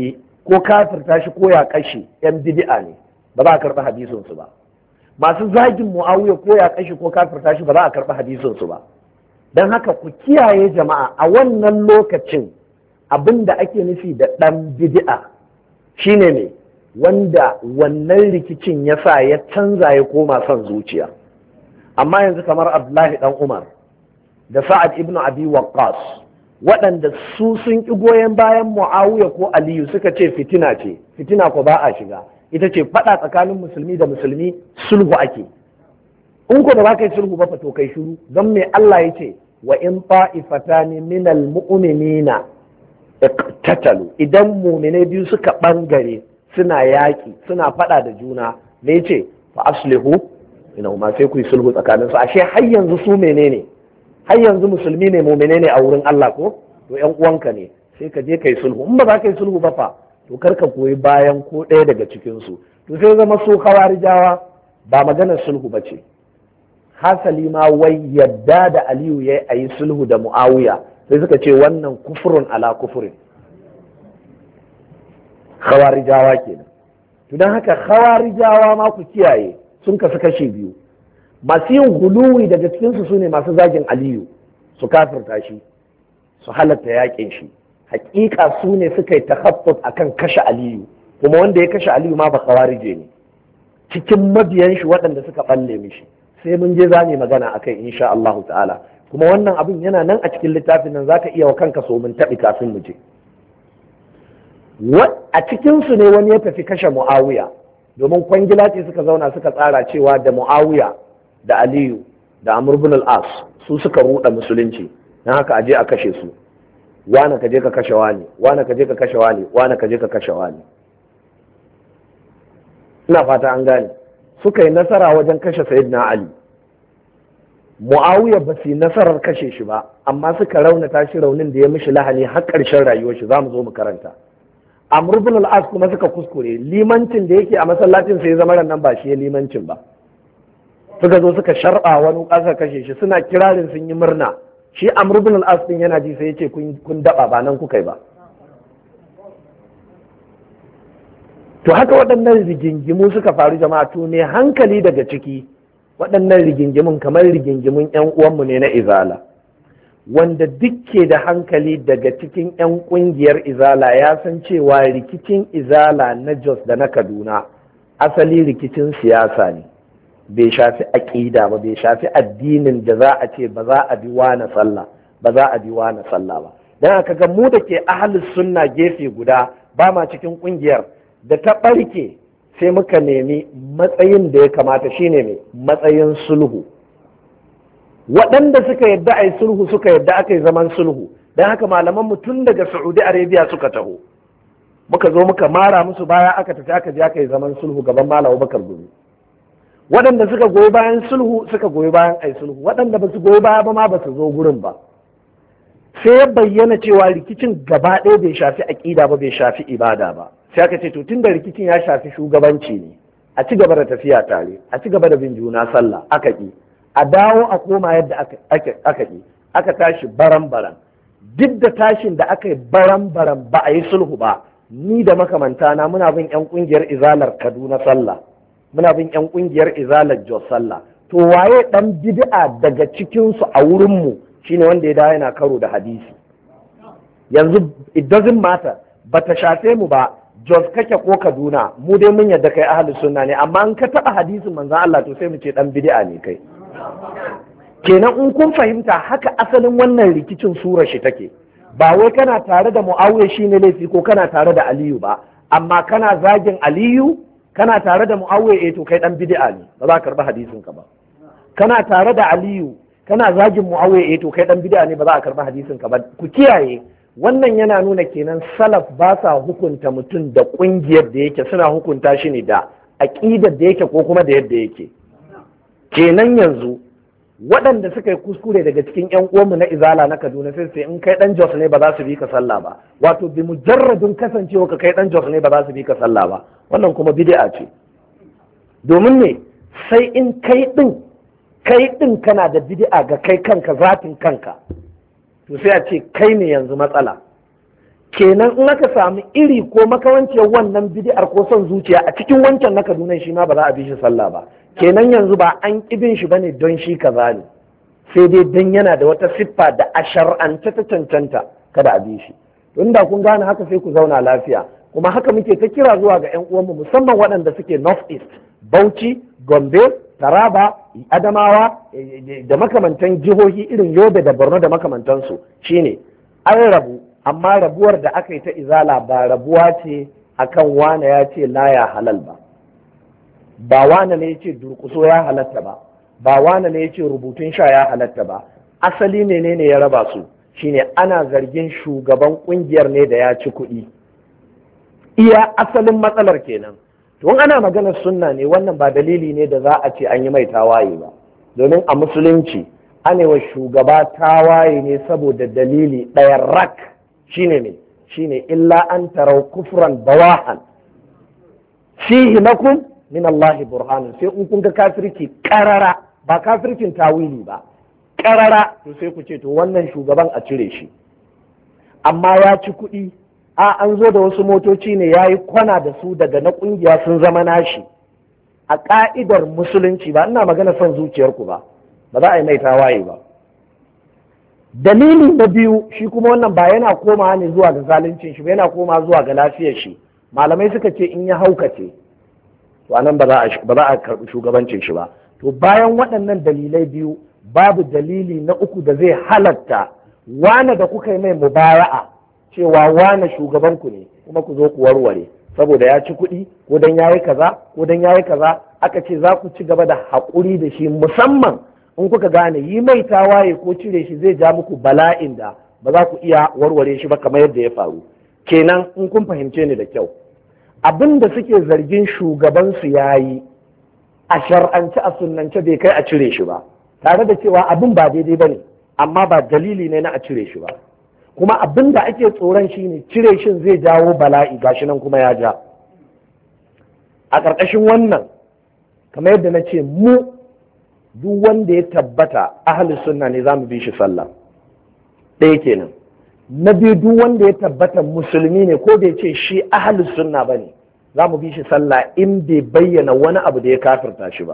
ko kafirta shi ko ya kashe yan bid'a ne, ba za a karɓi hadisin su ba. Masu zagin Muawiya ko ya kashe ko kafirta shi ba za a karɓi hadisin su ba. Dan haka ku kiyaye jama'a, a wannan lokacin abin da ake nufi da ɗan bid'a shine ne wanda wannan rikicin ya sa ya canza ya koma son zuciya. Amma yanzu kamar Abdullahi dan Umar da Sa'ad ibn Abi Waqqas, waɗanda su sun ƙi goyon bayan Muawiya ko Aliyu, suka ce fitina ce, fitina ko ba a shiga, ita ce faɗa tsakanin musulmi da musulmi, sulhu ake. In ko ba za ka yi sulhu ba fa to kai shiru, don me Allah ya ce wa in ta'ifatani minal mu'minina iqtatalu, idan mu'minai biyu suka bangare suna yaƙi suna faɗa da juna, me yace fa aslihu ma sai ku yi sulhu tsakaninsu. Ashe har yanzu su menene, har yanzu musulmi ne mu'mine ne a wurin Allah ko, to ƴan uwanka ne, sai ka je kai sulhu. In ba za ka yi sulhu ba fa to kar ka koyi bayan ko ɗaya daga cikin su. To sai zama su khawarijawa ba maganar sulhu ba ce, hasali ma wai yadda da Aliyu ya yi sulhu da Muawiya, sai suka ce wannan kufurun ala kufurin. Khawarijawa kenan. To don haka khawarijawa ma ku kiyaye, sun kasu kashi biyu. Masu yin guluwi daga cikinsu su ne masu zagin Aliyu, su kafirta shi, su halatta yakin shi. Hakika su ne suka yi takhaffuf akan kashe Aliyu, kuma wanda ya kashe Aliyu ma ba khawarije ne, cikin mabiyan shi waɗanda suka balle mishi. Sai mun je za mu magana akai insha Allah ta'ala. Kuma wannan abin yana nan a cikin littafin nan, zaka iya wa kanka so mun taɓi kafin mu je. A cikinsu ne wani ya tafi kashe Muawiya, domin kwangila ce suka zauna suka tsara cewa da Muawiya da Aliyu da Amr ibn al-As su suka ruɗa musulunci, dan haka aje a kashe su. Wane ka je ka kashe wani, wane ka je ka kashe wani, wane ka je ka kashe wani. Ina fata an gane. Suka yi nasara wajen kashe Sayyidina Ali. Muawiya ba su yi nasarar kashe shi ba, amma suka raunata shi raunin da ya mishi lahani har ƙarshen rayuwar shi, za mu zo mu karanta. Amr ibn al-As kuma suka kuskure, limancin da yake a masallacin sai zama nan ba shi ya limancin ba. Suka zo suka sharba wani ƙasa kashe shi, suna kirarin sun yi murna. Shi Amr ibn al-As din yana ji sai ya ce kun daba ba nan kuka yi ba. To haka waɗannan rigingimu suka faru jama'a, to ne hankali daga ciki waɗannan rigingimun kamar rigingimun 'yan uwanmu ne na Izala. Wanda dukke da hankali daga cikin 'yan ƙungiyar Izala ya san cewa rikicin Izala na Jos da na Kaduna asali rikicin siyasa ne, bai shafi aƙida ba, bai shafi addinin da za a ce ba za a bi wani sallah, ba za a bi wani sallah ba. Don haka ga mu da ke ahlus sunna gefe guda ba ma cikin ƙungiyar, da ta ɓarke sai muka nemi matsayin da ya kamata shine mai matsayin sulhu. Waɗanda suka yadda a yi sulhu suka yadda aka yi zaman sulhu, don haka malaman tun daga Saudi Arabia suka taho, muka zo muka mara musu baya, aka tafi aka je aka yi zaman sulhu gaban Malam Bakar Gumi. Waɗanda suka goyi bayan sulhu suka goyi bayan a yi sulhu, waɗanda ba su goyi baya ba ma ba su zo gurin ba. Sai ya bayyana cewa rikicin gaba ɗaya bai shafi aƙida ba, bai shafi ibada ba. Sai aka ce to tun da rikicin ya shafi shugabanci ne, a ci gaba da tafiya tare, a ci gaba da bin juna sallah, aka ƙi. A dawo a koma yadda aka yi, aka tashi baran-baran. Duk da tashin da aka yi baran-baran ba a yi sulhu ba, ni da makamantana muna bin 'yan ƙungiyar Izalar Kaduna sallah, muna bin 'yan ƙungiyar Izalar Jos sallah. To waye ɗan bid'a daga cikinsu a wurinmu shine wanda ya dawo yana karo da hadisi. Yanzu it doesn't matter, ba ta shafe mu ba, Jos kake ko Kaduna, mu dai mun yadda kai ahlus sunna ne, amma in ka taɓa hadisin manzon Allah to sai mu ce ɗan bid'a ne kai. Kenan in kun fahimta haka asalin wannan rikicin sura shi take, ba wai kana tare da Muawiya shine laifi ko kana tare da Aliyu ba, amma kana zagin Aliyu, kana tare da Muawiya to kai dan bid'a ne, ba za ka karba hadisin ka ba. Kana tare da Aliyu, kana zagin Muawiya to kai dan bid'a ne, ba za ka karba hadisin ka ba. Ku kiyaye, wannan yana nuna kenan salaf ba sa hukunta mutum da kungiyar da yake, suna hukunta shi ne da aqidar da yake ko kuma da yadda yake. Kenan yanzu waɗanda suka yi kuskure daga cikin 'yan uwanmu na Izala na Kaduna sai in kai ɗan Jos ne ba za su bi ka sallah ba, wato bi mujarradin kasancewa ka kai ɗan Jos ne ba za su bi ka sallah ba, wannan kuma bid'a ce. Domin ne sai in kai ɗin kana da bid'a ga kai kanka zatin kanka, to sai a ce kai ne yanzu matsala. kenan in aka samu iri ko makamanciyar wannan bid'ar ko son zuciya a cikin wancan na Kaduna shi ma ba za a bi shi sallah ba. Kenan yanzu ba an kibin shi bane don shi kaza ne, sai dai dan yana da wata siffa da a shar'ance ta cancanta kada a bi shi. Tun da kun gane haka sai ku zauna lafiya. Kuma haka muke ta kira zuwa ga 'yan uwanmu musamman waɗanda suke North East, Bauchi, Gombe, Taraba, Adamawa da makamantan jihohi irin Yobe da Borno da makamantansu, shine an rabu, amma rabuwar da aka yi ta izala ba rabuwa ce akan wane ya ce la ya halal ba wane ne ya ce durkuso ya halatta ba wane ne ya ce rubutun sha ya halatta ba. Asali menene ya raba su shine ana zargin shugaban kungiyar ne da ya ci kuɗi. Iya asalin matsalar kenan. To ana maganar sunna ne, wannan ba dalili ne da za a ce an yi mai tawaye ba, domin a musulunci anewa shugaba tawaye ne saboda dalili ɗaya rak, shine ne shine illa an tarau kufran bawahan fihi lakum min Allah burhanun, sai in kun ga kafirci karara, ba kafircin tawili ba, karara, to sai ku ce to wannan shugaban a cire shi. Amma ya ci kuɗi, an zo da wasu motoci ne ya yi kwana da su daga na ƙungiya sun zama nashi. A ƙa'idar musulunci, ba ina magana son zuciyarku ba za a yi mai tawaye ba. Dalili na biyu shi kuma wannan ba yana komawa ne zuwa ga zaluncin shi ba, yana komawa zuwa ga lafiyar shi. Malamai suka ce in ya haukace to anan ba za a karɓi shugabancin shi ba. To bayan waɗannan dalilai biyu babu dalili na uku da zai halatta wane da kuka yi mai mubaya'a cewa wane shugabanku ne kuma ku zo ku warware saboda ya ci kuɗi ko dan yayi kaza ko dan yayi kaza, aka ce za ku ci gaba da haƙuri da shi, musamman in kuka gane yi mai tawaye ko cire shi zai ja muku bala'in da ba za ku iya warware shi ba kamar yadda ya faru. Kenan in kun fahimce ni da kyau, abin da suke zargin shugabansu ya yi a shar'ance a sunnance bai kai a cire shi ba, tare da cewa abin ba daidai ba ne, amma ba dalili ne na a cire shi ba. Kuma abin da ake tsoron shi ne cire shin zai jawo bala'i, gashi nan kuma ya ja. A ƙarƙashin wannan, kamar yadda na ce, mu duk wanda ya tabbata ahlus sunna ne za mu bi shi sallah, ɗaya kenan. Na biyu, duk wanda ya tabbata musulmi ne ko bai ce shi ahlus sunna ba ne, za mu bi shi sallah in bai bayyana wani abu da ya kafirta shi ba.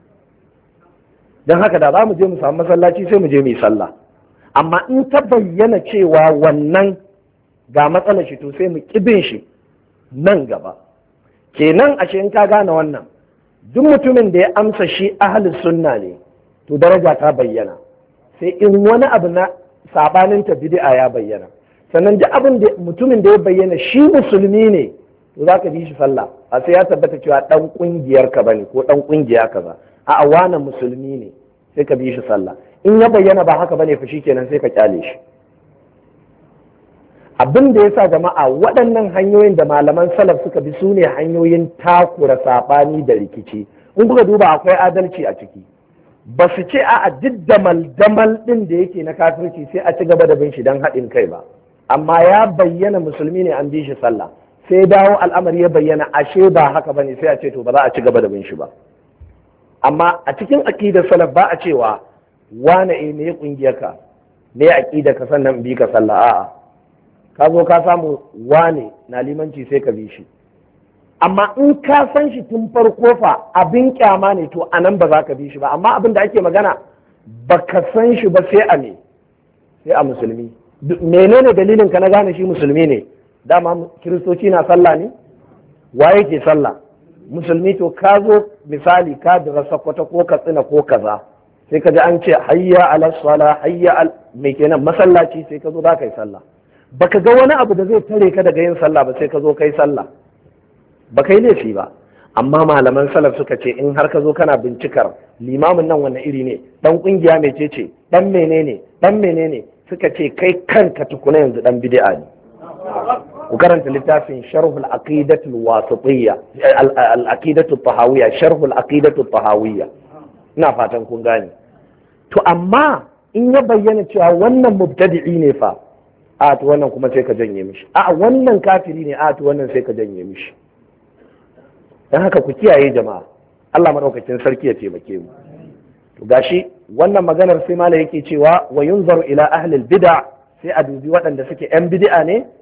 Don haka da za mu je mu samu masallaci sai mu je mu yi sallah. Amma in ta bayyana cewa wannan ga matsalar shi to sai mu kibin shi nan gaba. Kenan ashe in ka gane wannan, duk mutumin da ya amsa shi ahlus sunna ne to daraja ta bayyana, sai in wani abu na sabanin ta bid'a ya bayyana. Sannan duk abin da mutumin da ya bayyana shi musulmi ne to zaka bi shi sallah, a sai ya tabbata cewa dan kungiyar ka bane ko dan kungiya kaza, a wani musulmi ne sai ka bi shi sallah. In ya bayyana ba haka bane fa kenan sai ka kyale shi. Abin da yasa jama'a waɗannan hanyoyin da malaman salaf suka bi su ne hanyoyin takura saɓani da rikici. In kuka duba akwai adalci a ciki, ba su ce a duk damal ɗin da yake na kafirci sai a ci gaba da bin shi don haɗin kai ba, amma ya bayyana musulmi ne an bi shi sallah, sai dawo al'amari ya bayyana ashe ba haka bane sai a ce to ba za a ci gaba da bin shi ba. Amma a cikin aqidar salaf ba a cewa wane me ya kungiyarka me ya aqidar ka sannan bi ka sallah, a'a, ka zo ka samu wane na limanci sai ka bi shi. Amma in ka san shi tun farko fa abin kyama ne to anan ba za ka bi shi ba. Amma abin da ake magana baka san shi ba sai a me, sai a musulmi. Menene dalilin ka na gane shi musulmi ne? Dama kiristoci na sallah ne? Waye ke sallah? Musulmi. To ka zo misali ka dira Sokoto ko Katsina ko kaza, sai ka ji an ce hayya ala sala hayya al me kenan masallaci, sai ka zo za ka yi sallah. Baka ga wani abu da zai tare ka daga yin sallah ba sai ka zo kai sallah, baka yi laifi ba. Amma malaman salaf suka ce in har ka zo kana bincikar limamin nan wanne iri ne, dan kungiya mecece, dan menene, suka ce kai kanka tukuna yanzu dan bid'a ne. Ku karanta littafin sharhul aqidatul wasitiyya, al aqidatul tahawiyya, sharhul aqidatul tahawiyya. Ina fatan kun gane. To amma in ya bayyana cewa wannan mubtadi'i ne fa, a to wannan kuma sai ka janye mishi, a wannan kafiri ne, a to wannan sai ka janye mishi. Dan haka ku kiyaye jama'a, Allah madaukakin sarki ya taimake mu. To gashi wannan maganar sai mala yake cewa wa yunzaru ila ahli bid'a, sai a dubi waɗanda suke yan bid'a ne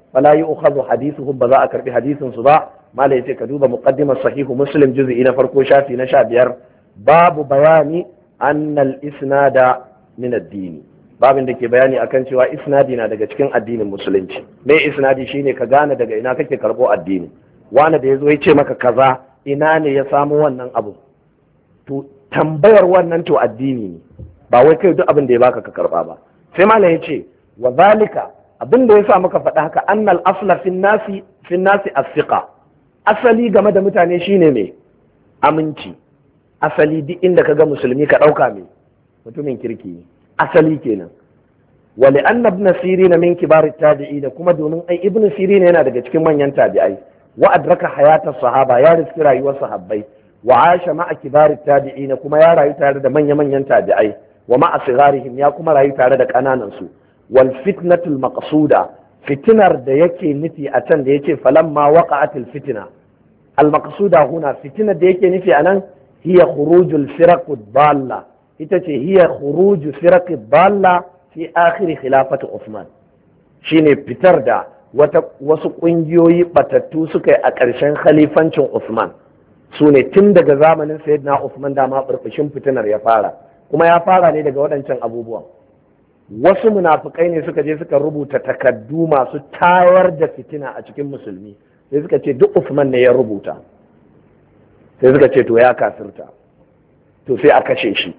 fala yu'khadhu hadithuhum ba za a karbi hadisin su ba. mala yace ka duba muqaddimar sahihu muslim juz'i na farko shafi na 15 babu bayani annal isnada min ad-din, babin da ke bayani akan cewa isnadi na daga cikin addinin musulunci. me isnadi shine ka gane daga ina kake karbo addini, wani da yazo ya ce maka kaza ina ne ya samu wannan abu, to tambayar wannan to addini ne, ba wai kai duk abin da ya baka ka karba ba. sai malam yace wa zalika, abin da yasa muka faɗa haka, annal asla fin nasi as-siqa, asali game da mutane shine me aminci. asali duk inda kaga musulmi ka ɗauka me mutumin kirki ne, asali kenan. wa li anna ibn sirin min kibar at-tabi'in, kuma domin ai ibn sirin yana daga cikin manyan tabi'ai, wa adraka hayatas sahaba, ya riski rayuwar sahabbai, wa asha ma'a kibar at-tabi'in, kuma ya rayu tare da manyan tabi'ai, wa ma'a sigarihim, ya kuma rayu tare da kananan su. wal fitnatul maqsuda, fitinar da yake nufi a can da yake falamma waqa'atil fitna, al maqsuda huna, fitinar da yake nufi anan hiya khurujul firaqud dalla, ita ce hiya khuruju firaqid dalla fi akhir khilafati Uthman, shine fitar da wasu kungiyoyi batattu suka yi a ƙarshen khalifancin Uthman. su ne tun daga zamanin sayyidina Uthman da ma burbushin fitinar ya fara, kuma ya fara ne daga waɗancan abubuwan. wasu munafukai ne suka je suka rubuta takaddu masu tayar da fitina a cikin musulmi, sai suka ce duk Uthman ne ya rubuta, sai suka ce to ya kafirta, to sai a kashe shi.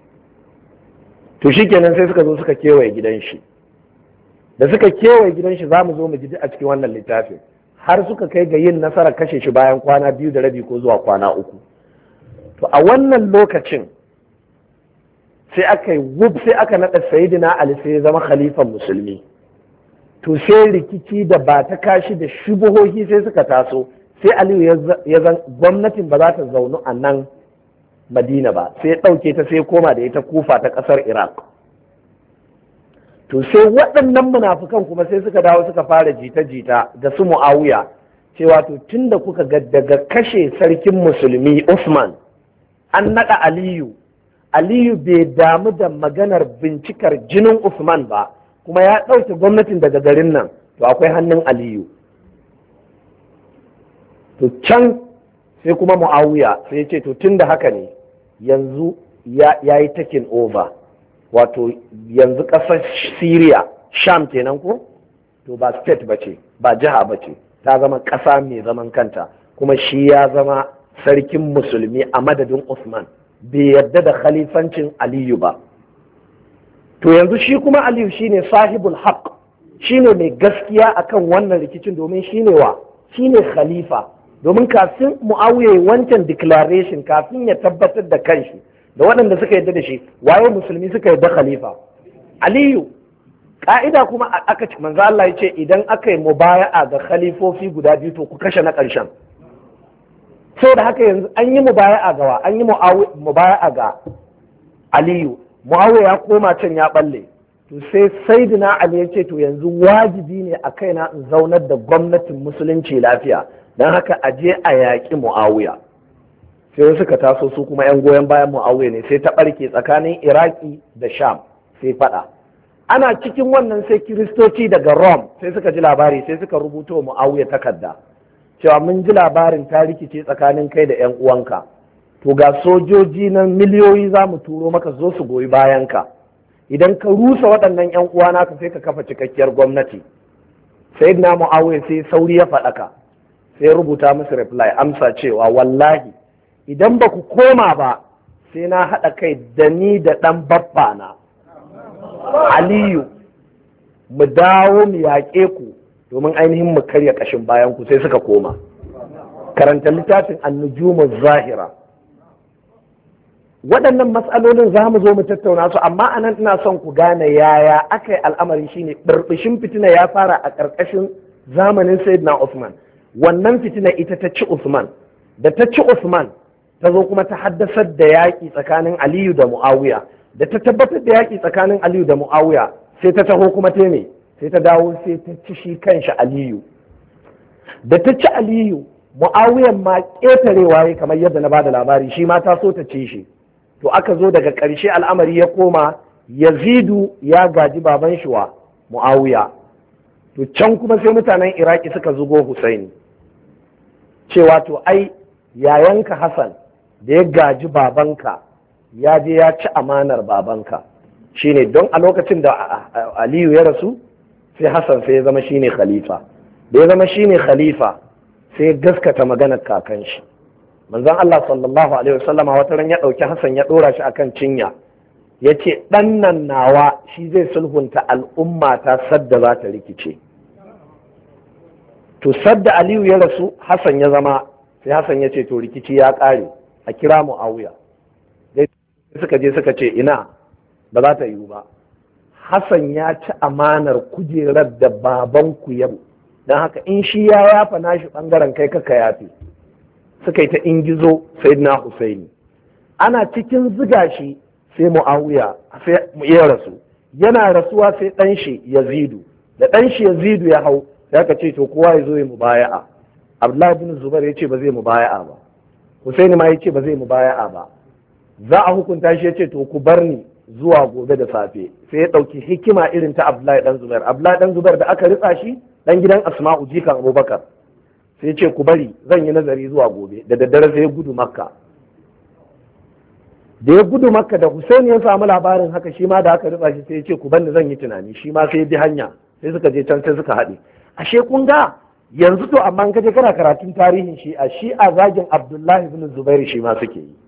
to shikenan sai suka zo suka kewaye gidan shi, da suka kewaye gidan shi za mu zo mu ji a cikin wannan littafin, har suka kai ga yin nasarar kashe shi bayan kwana 2 da rabi ko zuwa kwana 3. to a wannan lokacin sai aka yi sai aka naɗa sayyidina Ali sai ya zama khalifan musulmi. to sai rikici da ba ta kashi da shubuhohi sai suka taso, sai Aliyu ya zan gwamnatin ba za ta zaunu a nan Madina ba, sai ya ɗauke ta sai koma da ita Kufa ta ƙasar Iraq. to sai waɗannan munafukan kuma sai suka dawo suka fara jita-jita da su Muawiya cewa to tunda kuka ga daga kashe sarkin musulmi Usman an naɗa Aliyu bai damu da maganar bincikar jinin Usman ba, kuma ya ɗauke gwamnatin daga garin nan, to akwai hannun Aliyu. to can sai kuma Muawiya sai ya ce to tunda haka ne yanzu ya yi taking over, wato yanzu ƙasar Syria, Sham kenan ko, to ba state bace, ba jiha bace, ta zama ƙasa mai zaman kanta, kuma shi ya zama sarkin musulmi a madadin Usman, bai yarda da khalifancin Aliyu ba. to yanzu shi kuma Aliyu shine sahibul haqq, shine mai gaskiya akan wannan rikicin, domin shine khalifa. domin kafin Muawiya wancan declaration, kafin ya tabbatar da kanshi da waɗanda suka yarda da shi, waye musulmi suka yarda khalifa? Aliyu. ka'ida kuma aka ce manzo Allah ya ce idan aka yi mubaya'a ga khalifofi guda biyu to ku kashe na ƙarshen. da haka yanzu an yi mubaya'a gawa, an yi mubaya'a ga Aliyu, Muawiya ya koma can ya balle, to sai sayyidina Ali ya ce to yanzu wajibi ne a kaina in zaunar da gwamnatin musulunci lafiya, don haka a je a yaƙi Muawiya. sai suka taso su kuma 'yan goyon bayan Muawiya ne, sai ta ɓarke tsakanin Iraki da Sham, sai faɗa. ana cikin wannan sai kiristoci daga Rome sai suka ji labari, sai suka rubuto Muawiya takarda cewa mun ji labarin ta rikice tsakanin kai da 'yan uwanka, to ga sojoji nan miliyoyi za mu turo maka zo su goyi bayanka, idan ka rusa waɗannan 'yan uwana ka sai ka kafa cikakkiyar gwamnati. sayyidina Muawiya sai sauri ya faɗaka, sai rubuta musu reply amsa cewa wallahi idan ba ku koma ba sai na haɗa kai da ni da ɗan babba na Aliyu mu dawo mu yaƙe ku domin ainihin mu karya ƙashin bayan ku. sai suka koma. karanta littafin an-nujumuz zahira. waɗannan matsalolin za mu zo mu tattauna su, amma anan ina son ku gane yaya aka yi al'amari. shine birbishin fitina ya fara a ƙarƙashin zamanin sayyidina Usman. wannan fitina ita ta ci Usman, da ta ci Usman ta zo kuma ta haddasar da yaƙi tsakanin Aliyu da Muawiya, da ta tabbatar da yaƙi tsakanin Aliyu da Muawiya sai ta taho kuma ta me, sai ta dawo sai ta ci shi kanshi Aliyu. da ta ci Aliyu, Muawiyan ma ƙetarewa ya kamar yadda na bada labari, shi ma ta so ta ci shi. to aka zo daga ƙarshe al'amari ya koma Yazidu ya gaji baban shi wa Muawiya. to can kuma sai mutanen Iraki suka zugo Husaini cewa to ai yayanka Hassan da ya gaji babanka ya je ya ci amanar babanka, shine don a lokacin da Aliyu ya rasu sai Hassan sai ya zama shine khalifa, da ya zama shine khalifa sai gaskata maganar kakan shi manzon Allah sallallahu alaihi wasallama wata ran ya dauki Hassan ya dora shi akan cinya yace dan nan nawa shi zai sulhunta al'umma ta sadda za ta rikice. To sadda Aliyu ya rasu Hassan ya zama, sai Hassan ya ce to rikici ya kare a kira Muawiya. Dai suka je suka ce ina ba za ta yiwu ba, Hassan ya ci amanar kujerar da babanku yau, don haka in shi ya yafa nashi bangaren kai kaka yafe. Suka yi ta ingizo sayyidina Husaini, ana cikin ziga shi sai Muawiya sai ya rasu, yana rasuwa sai dan shi Yazidu, da dan shi Yazidu ya hau sai aka ce to kowa ya zo ya mubaya'a. Abdullahi bin Zubair ya ce ba zai mubaya'a ba, Husaini ma ya ce ba zai mubaya'a ba, za a hukunta shi ya ce to ku bar ni zuwa gobe da safe. Sai ya ɗauki hikima irin ta Abdullahi dan Zubair. Abdullahi dan Zubair da aka ritsa shi dan gidan Asma'u jikan Abubakar, sai ya ce ku bari zan yi nazari zuwa gobe. Da daddare sai ya gudu Makka. Da ya gudu Makka da Husaini ya samu labarin haka, shi ma da aka ritsa shi sai ya ce ku bar ni zan yi tunani. Shi ma sai ya bi hanya, sai suka je can sai suka haɗe. Ashe kun ga yanzu to amma in kaje kana karatun tarihin shi'a zagin Abdullahi ibn Zubair shi ma suke yi.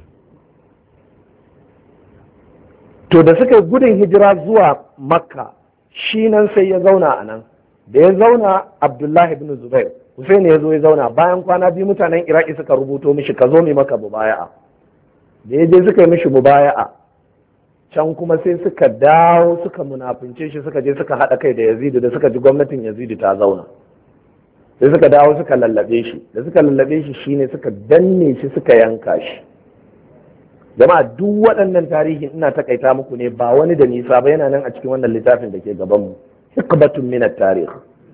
To da suka gudun hijira zuwa Makka, shi nan sai ya zauna a nan. Da ya zauna Abdullahi ibn Zubair, Hussein ya zo ya zauna. Bayan kwana biyu mutanen Iraki suka rubuto mishi ka zo mai maka mubaya'a. Da ya je suka yi mishi mubaya'a, can kuma sai suka dawo suka munafince shi, suka je suka haɗa kai da Yazidu, da suka ji gwamnatin Yazidu ta zauna. Sai suka dawo suka lallabe shi, da suka lallabe shi shine suka danne shi suka yanka shi. Jama'a duk waɗannan tarihi ina takaita muku ne, ba wani da nisa ba, yana nan a cikin wannan littafin da ke gabanmu, hikbatun min at-tarikh.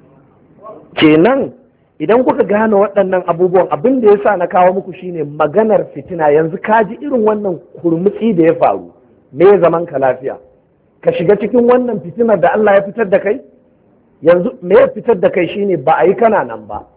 Kenan idan kuka gane waɗannan abubuwan, abin da yasa na kawo muku shine maganar fitina. Yanzu ka ji irin wannan kurmutsi da ya faru, me zaman ka lafiya ka shiga cikin wannan fitinar da Allah ya fitar da kai? Yanzu me ya fitar da kai shine ba a yi kana nan ba,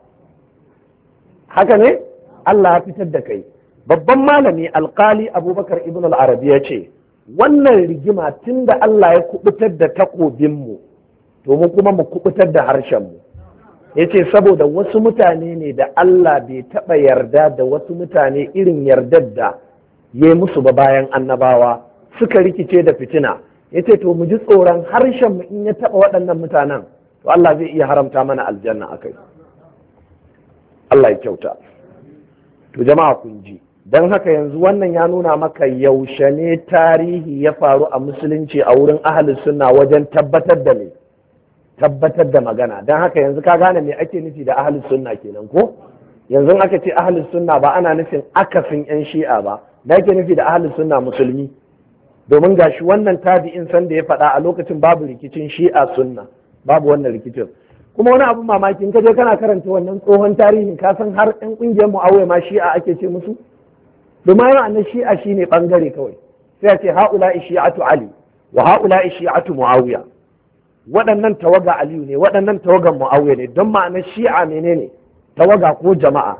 haka ne? Allah ya fitar da kai. Babban malami alkali Abubakar ibn al-Arabi ya ce wannan rigima tunda Allah ya kubutar da takobinmu, to mu kuma mu kubutar da harshenmu. Ya ce saboda wasu mutane ne da Allah bai taɓa yarda da wasu mutane irin yardar da ya yi musu ba bayan annabawa, suka rikice da fitina. Ya ce to mu ji tsoron harshenmu in ya taɓa waɗannan mutanen, to Allah zai iya haramta mana aljanna akai. Allah ya kyauta. To jama'a kun ji, don haka yanzu wannan ya nuna maka yaushe ne tarihi ya faru a musulunci a wurin ahlus sunna wajen tabbatar da me, tabbatar da magana. Don haka yanzu ka gane me ake nufi da ahlus sunna kenan ko? Yanzu aka ce ahlus sunna ba ana nufin akasin yan shi'a ba, da ake nufi da ahlus sunna musulmi. Domin gashi wannan tabi'in san da ya faɗa a lokacin babu rikicin shi'a sunna, babu wannan rikicin. Kuma wani abu mamaki, in ka je kana karanta wannan tsohon tarihin, ka san har ɗan ƙungiyar Muawiya ma shi'a ake ce musu. Domin ma'anar shi'a shine bangare kawai, sai a ce ha'ula'i shi'atu Ali wa ha'ula'i shi'atu Muawiya. Waɗannan tawaga Aliyu ne, waɗannan tawagan Muawiya ne, don ma'anar shi'a menene? Tawaga ko jama'a.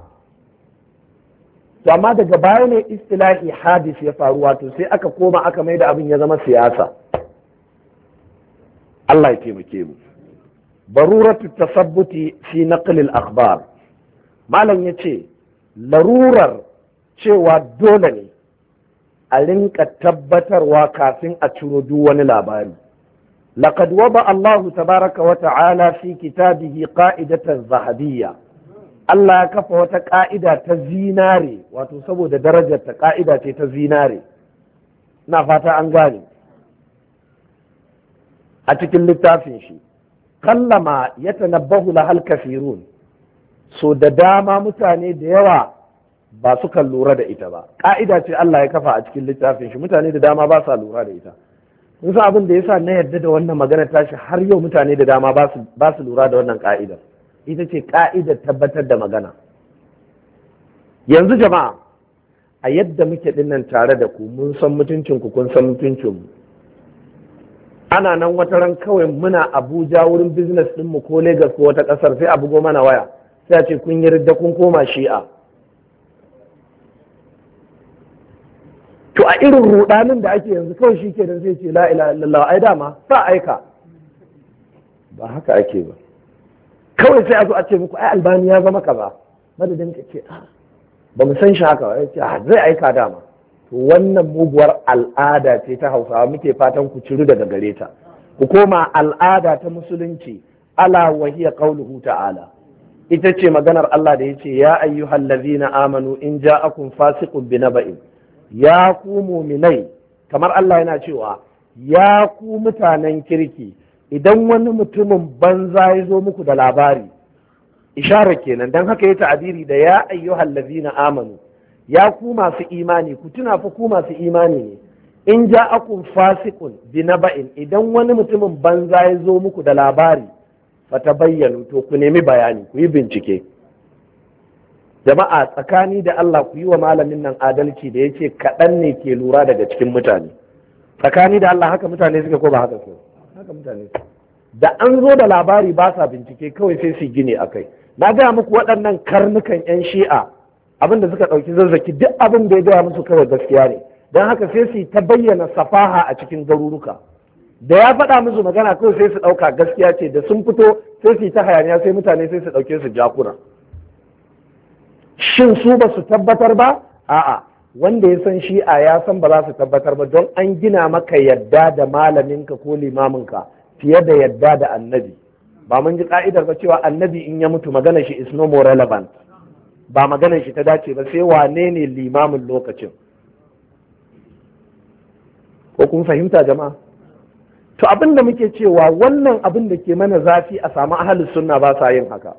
To amma daga baya ne istilahi hadis ya faru, wato sai aka koma aka mai da abin ya zama siyasa. Allah ya taimake mu. Baruratu tasabbuti fi naql al-akhbar. Malam yace larurar cewa dole ne a rinka tabbatarwa kafin a ciro duk wani labari. Laqad wada Allah tabaraka wa ta'ala fi kitabihi qa'idatan zahabiyya. Allah ya kafa wata ka'ida ta zinare, wato saboda darajar ta ka'ida ce ta zinare. Na fata an gane. A cikin littafin shi, kallama yatanabbahu lahal kafirun. So da dama mutane da yawa ba su kan lura da ita ba. Ka'ida ce Allah ya kafa a cikin littafin shi, mutane da dama ba sa lura da ita. Kun san abin da yasa na yarda da wannan magana tashi, har yau mutane da dama ba su lura da wannan ka'idar. Ita ce ka'idar tabbatar da magana. Yanzu jama'a, a yadda muke dinnan tare da ku, mun san mutuncin ku, kun san mutuncin mu. ana nan wata ran kawai muna Abuja wurin business ɗinmu ko Lagos ko wata ƙasar sai a bugo mana waya sai a ce kun yi ridda kun koma shi'a. To a irin rudanin da ake yanzu kawai shi ke da zai ce la ilaha illallah ai dama sa aika, ba haka ake ba. Kawai sai a zo a ce muku ai Albani ya zama kaza, madadin ka ce ba mu san shi haka ba, ya ce zai aika dama. To wannan muguwar al'ada ce ta Hausawa, muke fatan ku ciru daga gare ta, ku koma al'ada ta musulunci. Ala wa hiya qauluhu ta'ala, ita ce maganar Allah da yace ya ayyuhallazina amanu in ja'akum fasiqun binaba'in, ya ku muminai, kamar Allah yana cewa ya ku mutanen kirki, idan wani mutumin banza ya zo muku da labari, ishara kenan, don haka ya ta'abiri da ya ayyuhal ladina amanu, ya ku masu imani, ku tuna fa ku masu imani ne. In ja'akum fasiqun binaba'in, idan wani mutumin banza ya zo muku da labari, fatabayyanu, to ku nemi bayani, ku yi bincike. Jama'a, tsakani da Allah ku yi wa malamin nan adalci da ya ce kaɗan ne ke lura daga cikin mutane. Tsakani da Allah haka mutane suka ko ba haka so? Haka mutane. Da an zo da labari ba sa bincike, kawai sai su gine a kai. Na gaya muku waɗannan karnukan 'yan shi'a abin da suka ɗauki Zazzaki, duk abin da ya gaya musu kawai gaskiya ne. Don haka sai su ta bayyana safaha a cikin garuruka. Da ya faɗa musu magana kawai sai su ɗauka gaskiya ce, da sun fito sai su ta hayaniya, sai mutane sai su ɗauke su jakuna. Shin su ba su tabbatar ba? A'a, wanda ya san shi'a ya san ba za su tabbatar ba, don an gina maka yadda da malaminka ko limaminka fiye da yadda da annabi. Ba mun ji ka'idar ba cewa annabi in ya mutu magana shi is no more relevant, ba maganar shi ta dace ba, sai wane ne limamin lokacin. Ko kun fahimta jama'a? To abin da muke cewa wannan abin da ke mana zafi a samu ahlus sunna ba sa yin haka.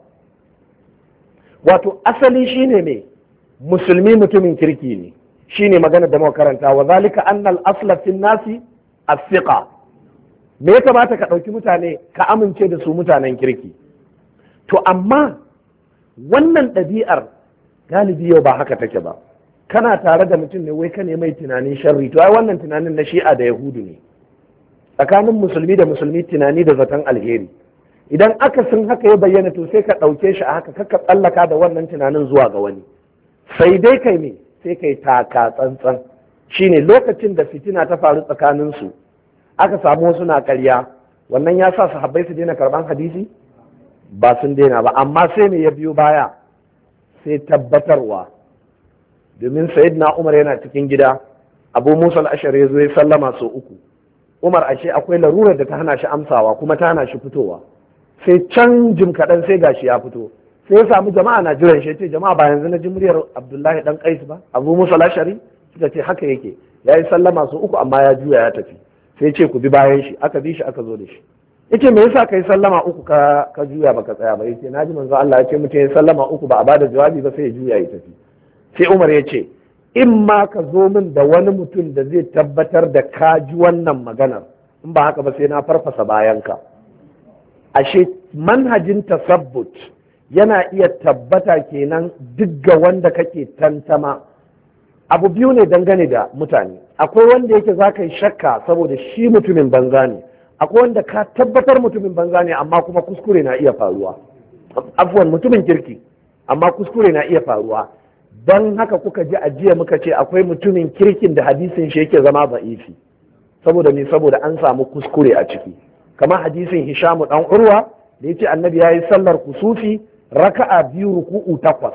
Wato asali shine ne musulmi mutumin kirki ne, shine magana da muka karanta, wa zalika annal asla fin nasi as-siqa. Me ya kamata ka ɗauki mutane ka amince da su mutanen kirki. To amma wannan ɗabi'ar galibi yau ba haka take ba. Kana tare da mutum ne wai ka ne mai tunanin sharri, to ai wannan tunanin na shi'a da yahudu ne. Tsakanin musulmi da musulmi tunani da zaton alheri. Idan aka sun haka ya bayyana, to sai ka ɗauke shi a haka, ka tsallaka da wannan tunanin zuwa ga wani. Sai dai kai ne, sai kai taka tsantsan. Shine lokacin da fitina ta faru tsakanin su, aka samu wasu na ƙarya, wannan ya sa sahabbai su daina karɓan hadisi? Ba sun daina ba, amma sai me ya biyo baya? Sai tabbatarwa. Domin Sayyidina Umar yana cikin gida, Abu Musa al-Ash'ari ya zo ya sallama sau uku. Umar ashe akwai larurar da ta hana shi amsawa kuma ta hana shi fitowa. Sai can jim kaɗan sai gashi ya fito, sai ya samu jama'a na jiran shi, ce jama'a ba yanzu na ji muryar Abdullahi dan Qais ba, Abu Musa al-Ash'ari? Suka ce haka yake, ya yi sallama su uku amma ya juya ya tafi. Sai ce ku bi bayan shi, aka bi shi aka zo da shi. Yace me yasa kai sallama uku ka juya baka tsaya ba? Yace naji manzo Allah ya ce mutum ya sallama uku ba a bada jawabi ba sai ya juya ya tafi. Sai Umar ya ce in ma ka zo min da wani mutum da zai tabbatar da ka ji wannan maganar, in ba haka ba sai na farfasa bayanka. Ashe manhajin tasabbut yana iya tabbata kenan duk ga wanda kake tantama. Abu biyu ne dangane da mutane, akwai wanda yake za ka yi shakka saboda shi mutumin banza ne, akwai wanda ka tabbatar mutumin banza ne amma kuma kuskure na iya faruwa. Afuwan mutumin kirki amma kuskure na iya faruwa. Don haka kuka ji ajiya muka ce akwai mutumin kirkin da hadisin shi yake zama za'ifi, saboda me? Saboda an samu kuskure a ciki. Kamar hadisin Hishamu dan Urwa da yace annabi yayi sallar kusufi raka'a biyu ruku'u 8,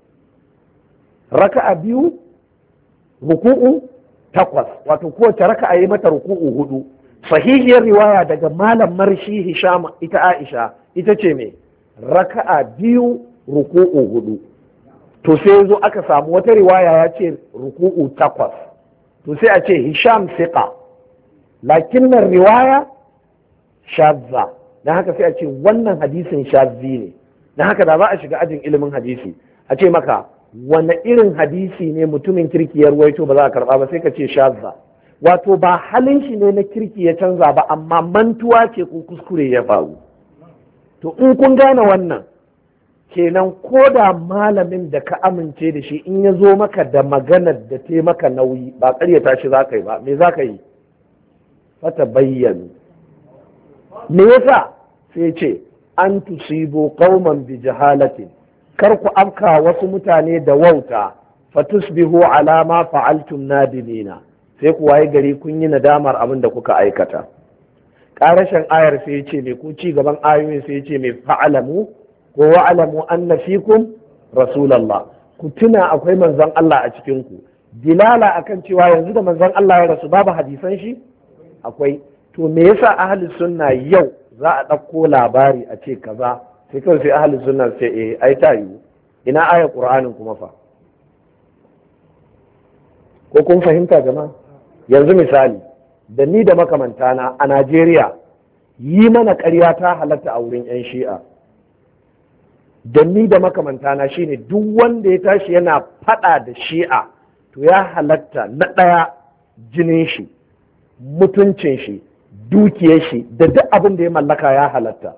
raka'a biyu ruku'u 8, wato kowace raka'a yi mata ruku'u 4. Sahihiyar riwaya daga malam marshi Hisham ita Aisha ita ce me? Raka'a biyu ruku'u 4. To sai zo aka samu wata riwaya ya ce ruku'u 8, to sai a ce Hisham siqa, lakinnar riwaya shazza. Dan haka sai a ce wannan hadisin shazzi ne. Dan haka da za a shiga ajin ilimin hadisi a ce maka wane irin hadisi ne mutumin kirki ya ruwaito ba za a karba ba, sai ka ce shazza. Wato ba halin shi ne na kirki ya canza ba, amma mantuwa ce ko kuskure ya faru. To in kun gane wannan, kenan ko da malamin da ka amince da shi in ya zo maka da maganar da ta maka nauyi, ba ƙaryata shi za ka yi ba, me za ka yi? Fata bayyanu, me yasa sai ce an tusibu qauman bi jahalatin, kar ku afka wasu mutane da wauta, fatusbihu ala ma fa'altum nadimina, sai ku waye gari kun yi nadamar abin da kuka aikata. Ƙarashin ayar sai ya ce me, ku ci gaban ayoyin sai ya ce me, fa'alamu ko wa'alamu anna fikum rasulallah, ku tuna akwai manzon Allah a cikin ku. Dilala akan cewa yanzu da manzon Allah ya rasu babu hadisan shi akwai. To me yasa ahli sunna yau za a ɗauko labari a ce kaza sai kawai sai ahli sunna sai ai ta yiwu, ina ayar qur'anin kuma fa? Ko kun fahimta jama'a? Yanzu misali da ni da makamantana a Najeriya yi mana ƙarya ta halatta a wurin 'yan shi'a. Da ni da makamantana shine duk wanda ya tashi yana faɗa da shi'a to ya halatta na ɗaya jinin shi, mutuncin shi, dukiyar shi da duk abin da ya mallaka ya halatta.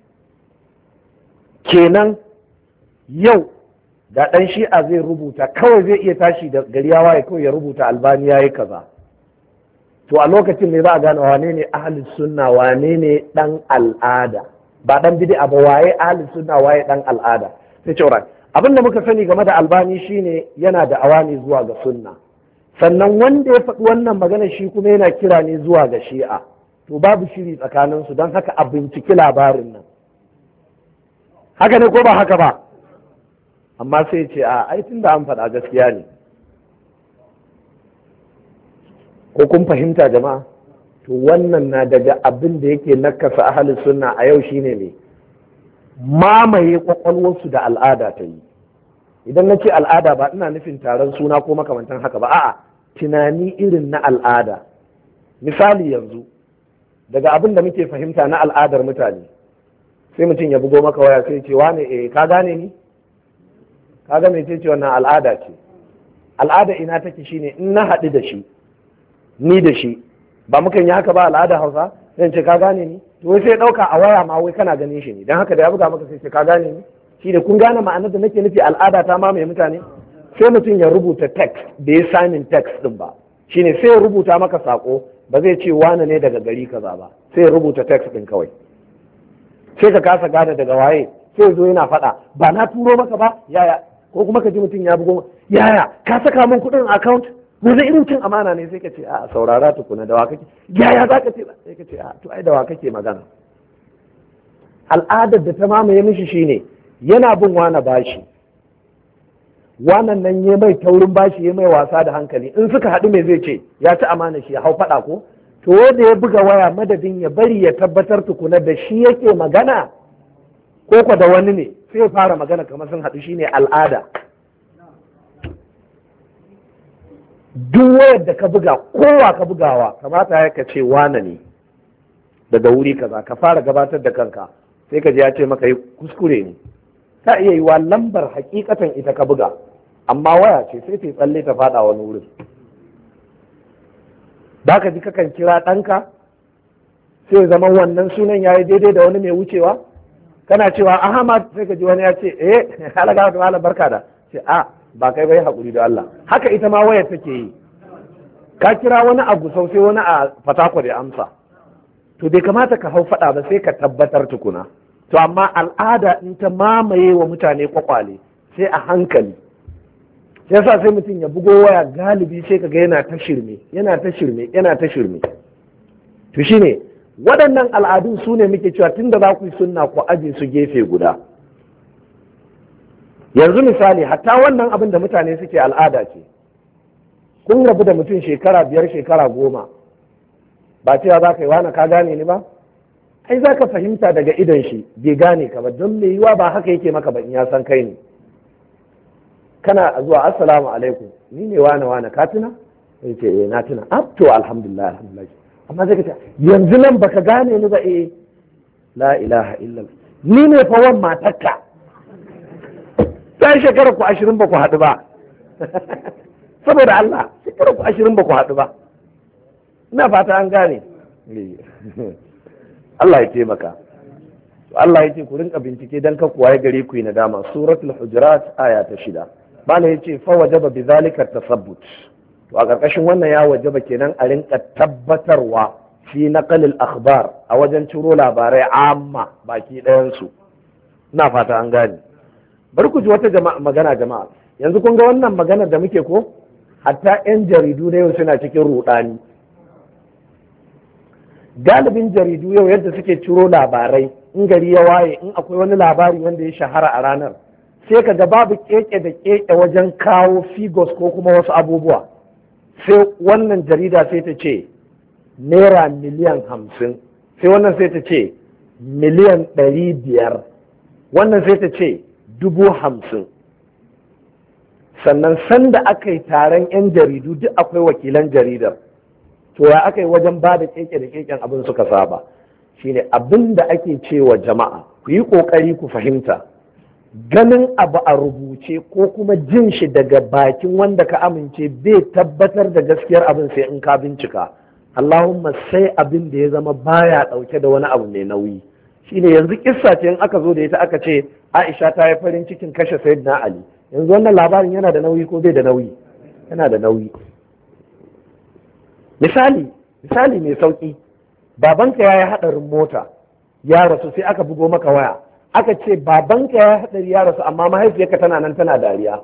Kenan yau da ɗan shi'a zai rubuta, kawai zai iya tashi da gari ya waye kawai ya rubuta Albani ya yi kaza, to a lokacin ne za a gane wane ne ahlus sunna, wane ne ɗan al'ada, ba ɗan bid'a ba, waye ahlus sunna waye ɗan al'ada. Sai ce abin da muka sani game da Albani shine yana da awani zuwa ga sunna, sannan wanda ya faɗi wannan magana shi kuma yana kira ne zuwa ga shi'a, to babu shiri tsakaninsu, don haka a binciki labarin nan. Haka ne ko ba haka ba? Amma sai ce a ai tun da an faɗa gaskiya ne. Ko kun fahimta jama'a? To wannan na daga abin da yake nakasa ahalin sunna a yau shine ne mamaye kwakwalwarsu da al'ada ta yi. Idan na ce al'ada ba ina nufin taron suna ko makamantan haka ba, a'a tunani irin na al'ada. Misali yanzu daga abin da muke fahimta na al'adar mutane, sai mutum ya bugo maka waya sai ce wane ka gane ni? Ka ga mece ce wannan al'ada ce. Al'ada ina take shine in na haɗu da shi, ni da shi, ba mukan yi haka ba al'ada Hausa, zan ce ka gane ni? To wai sai ɗauka a waya ma wai kana ganin shi ne, don haka da ya buga maka sai ce ka gane ni? Shi ne kun gane ma'anar da nake nufi al'ada ta mamaye mutane? Sai mutum ya rubuta text, bai yi signing text din ba, shine sai ya rubuta maka sako, ba zai ce wane ne daga gari kaza ba, sai ya rubuta text din kawai, sai ka kasa gane daga waye, sai zo yana faɗa ba na turo maka ba yaya, ko kuma ka ji mutum ya bugo yaya ka saka min kuɗin account, wani irin cin amana ne? Sai ka ce a saurara tukuna, da wa kake, yaya za ka ce, sai ka ce a to ai da wa kake magana. Al'adar da ta mamaye mishi shine yana bin wani bashi, wanan nan ya mai taurin bashi, ya mai wasa da hankali, in suka haɗu me zai ce? Ya ci amana shi, ya hau faɗa ko? To wanda ya buga waya madadin ya bari ya tabbatar tukuna da shi yake magana ko kwa da wani ne, sai ya fara magana kamar sun haɗu, shine al'ada. Duk wayar da ka buga, kowa ka bugawa, kamata ya ka ce wane ne daga wuri kaza, ka fara gabatar da kanka, sai ka je ya ce maka kuskure ne. Ta iya yiwa lambar hakikatan ita ka buga, amma waya ce sai ta tsalle ta fada wani wurin. Ba ka ji kakan kira ɗanka sai zama wannan sunan ya yi daidai da wani mai wucewa, kana cewa Ahmad, sai ka ji wani ya ce halaga da malam barka da, ce ba kai bai haƙuri da Allah. Haka ita ma waya take yi, ka kira wani a Gusau sai wani a Fatako da amsa, to bai kamata ka hau faɗa ba, sai ka tabbatar tukuna. To amma al'ada in ta mamaye wa mutane kwakwale sai a hankali, sai sa sai mutum ya bugo waya galibi sai kaga yana ta shirme, yana ta shirme, yana ta shirme. To shine waɗannan al'adun su ne muke cewa tunda za ku yi sunna ku aje su gefe guda. Yanzu misali hatta wannan abin da mutane suke al'ada ce, kun rabu da mutum shekara 5 shekara 10, ba cewa za ka yi wani ka gane ni ba? Ai za ka fahimta daga idon shi bai gane ka ba, don mai yiwa ba haka yake maka ba in ya san kai ne. Kana zuwa assalamu alaikum, ni ne wane ka tuna? Sai ce na tuna. To alhamdulillah. Amma zai ka ce yanzu nan baka gane ni ba? La ilaha illallah, ni ne fa wan matarka, sai shekara ku 20 ba ku haɗu ba. Saboda Allah, shekara ku 20 ba ku haɗu ba. Ina fata an gane. Allah ya taimaka. Allah ya ce ku rinka bincike dan ka kuwaye gare ku yi nadama. Suratul Hujurat aya ta 6. Bala ya ce fa wajaba bi zalika tasabbut. To a ƙarƙashin wannan ya wajaba kenan a rinka tabbatarwa fi naqalil akhbar a wajen ciro labarai amma baki ɗayansu. Ina fata an gane. Bari ku ji wata magana jama'a. Yanzu kun ga wannan maganar da muke ko? Hatta 'yan jaridu na yau suna cikin ruɗani. Galibin jaridu yau yadda suke ciro labarai, in gari ya waye, in akwai wani labari wanda ya shahara a ranar, sai ka ga babu keke da keke wajen kawo figos ko kuma wasu abubuwa. Sai wannan jarida sai ta ce naira miliyan 50, sai wannan sai ta ce miliyan 500, wannan sai ta ce 50,000. Sannan sanda aka yi taron 'yan jaridu duk akwai wakilan jaridar. To ya aka yi wajen ba da keke da keken abin suka saba shine abin da ake cewa jama'a ku yi ƙoƙari ku fahimta, ganin abu a rubuce ko kuma jin shi daga bakin wanda ka amince bai tabbatar da gaskiyar abin sai in ka bincika. Allahumma sai abin da ya zama baya ɗauke da wani abu mai nauyi. Shine yanzu kissa ce in aka zo da ita aka ce Aisha ta yi farin cikin kashe Sayyidina Ali, yanzu wannan labarin yana da nauyi ko bai da nauyi? Yana da nauyi. Misali mai sauki, babanka ya yi haɗarin mota ya rasu, sai aka bugo maka waya aka ce babanka ya yi haɗari ya rasu amma mahaifiyarka tana nan tana dariya.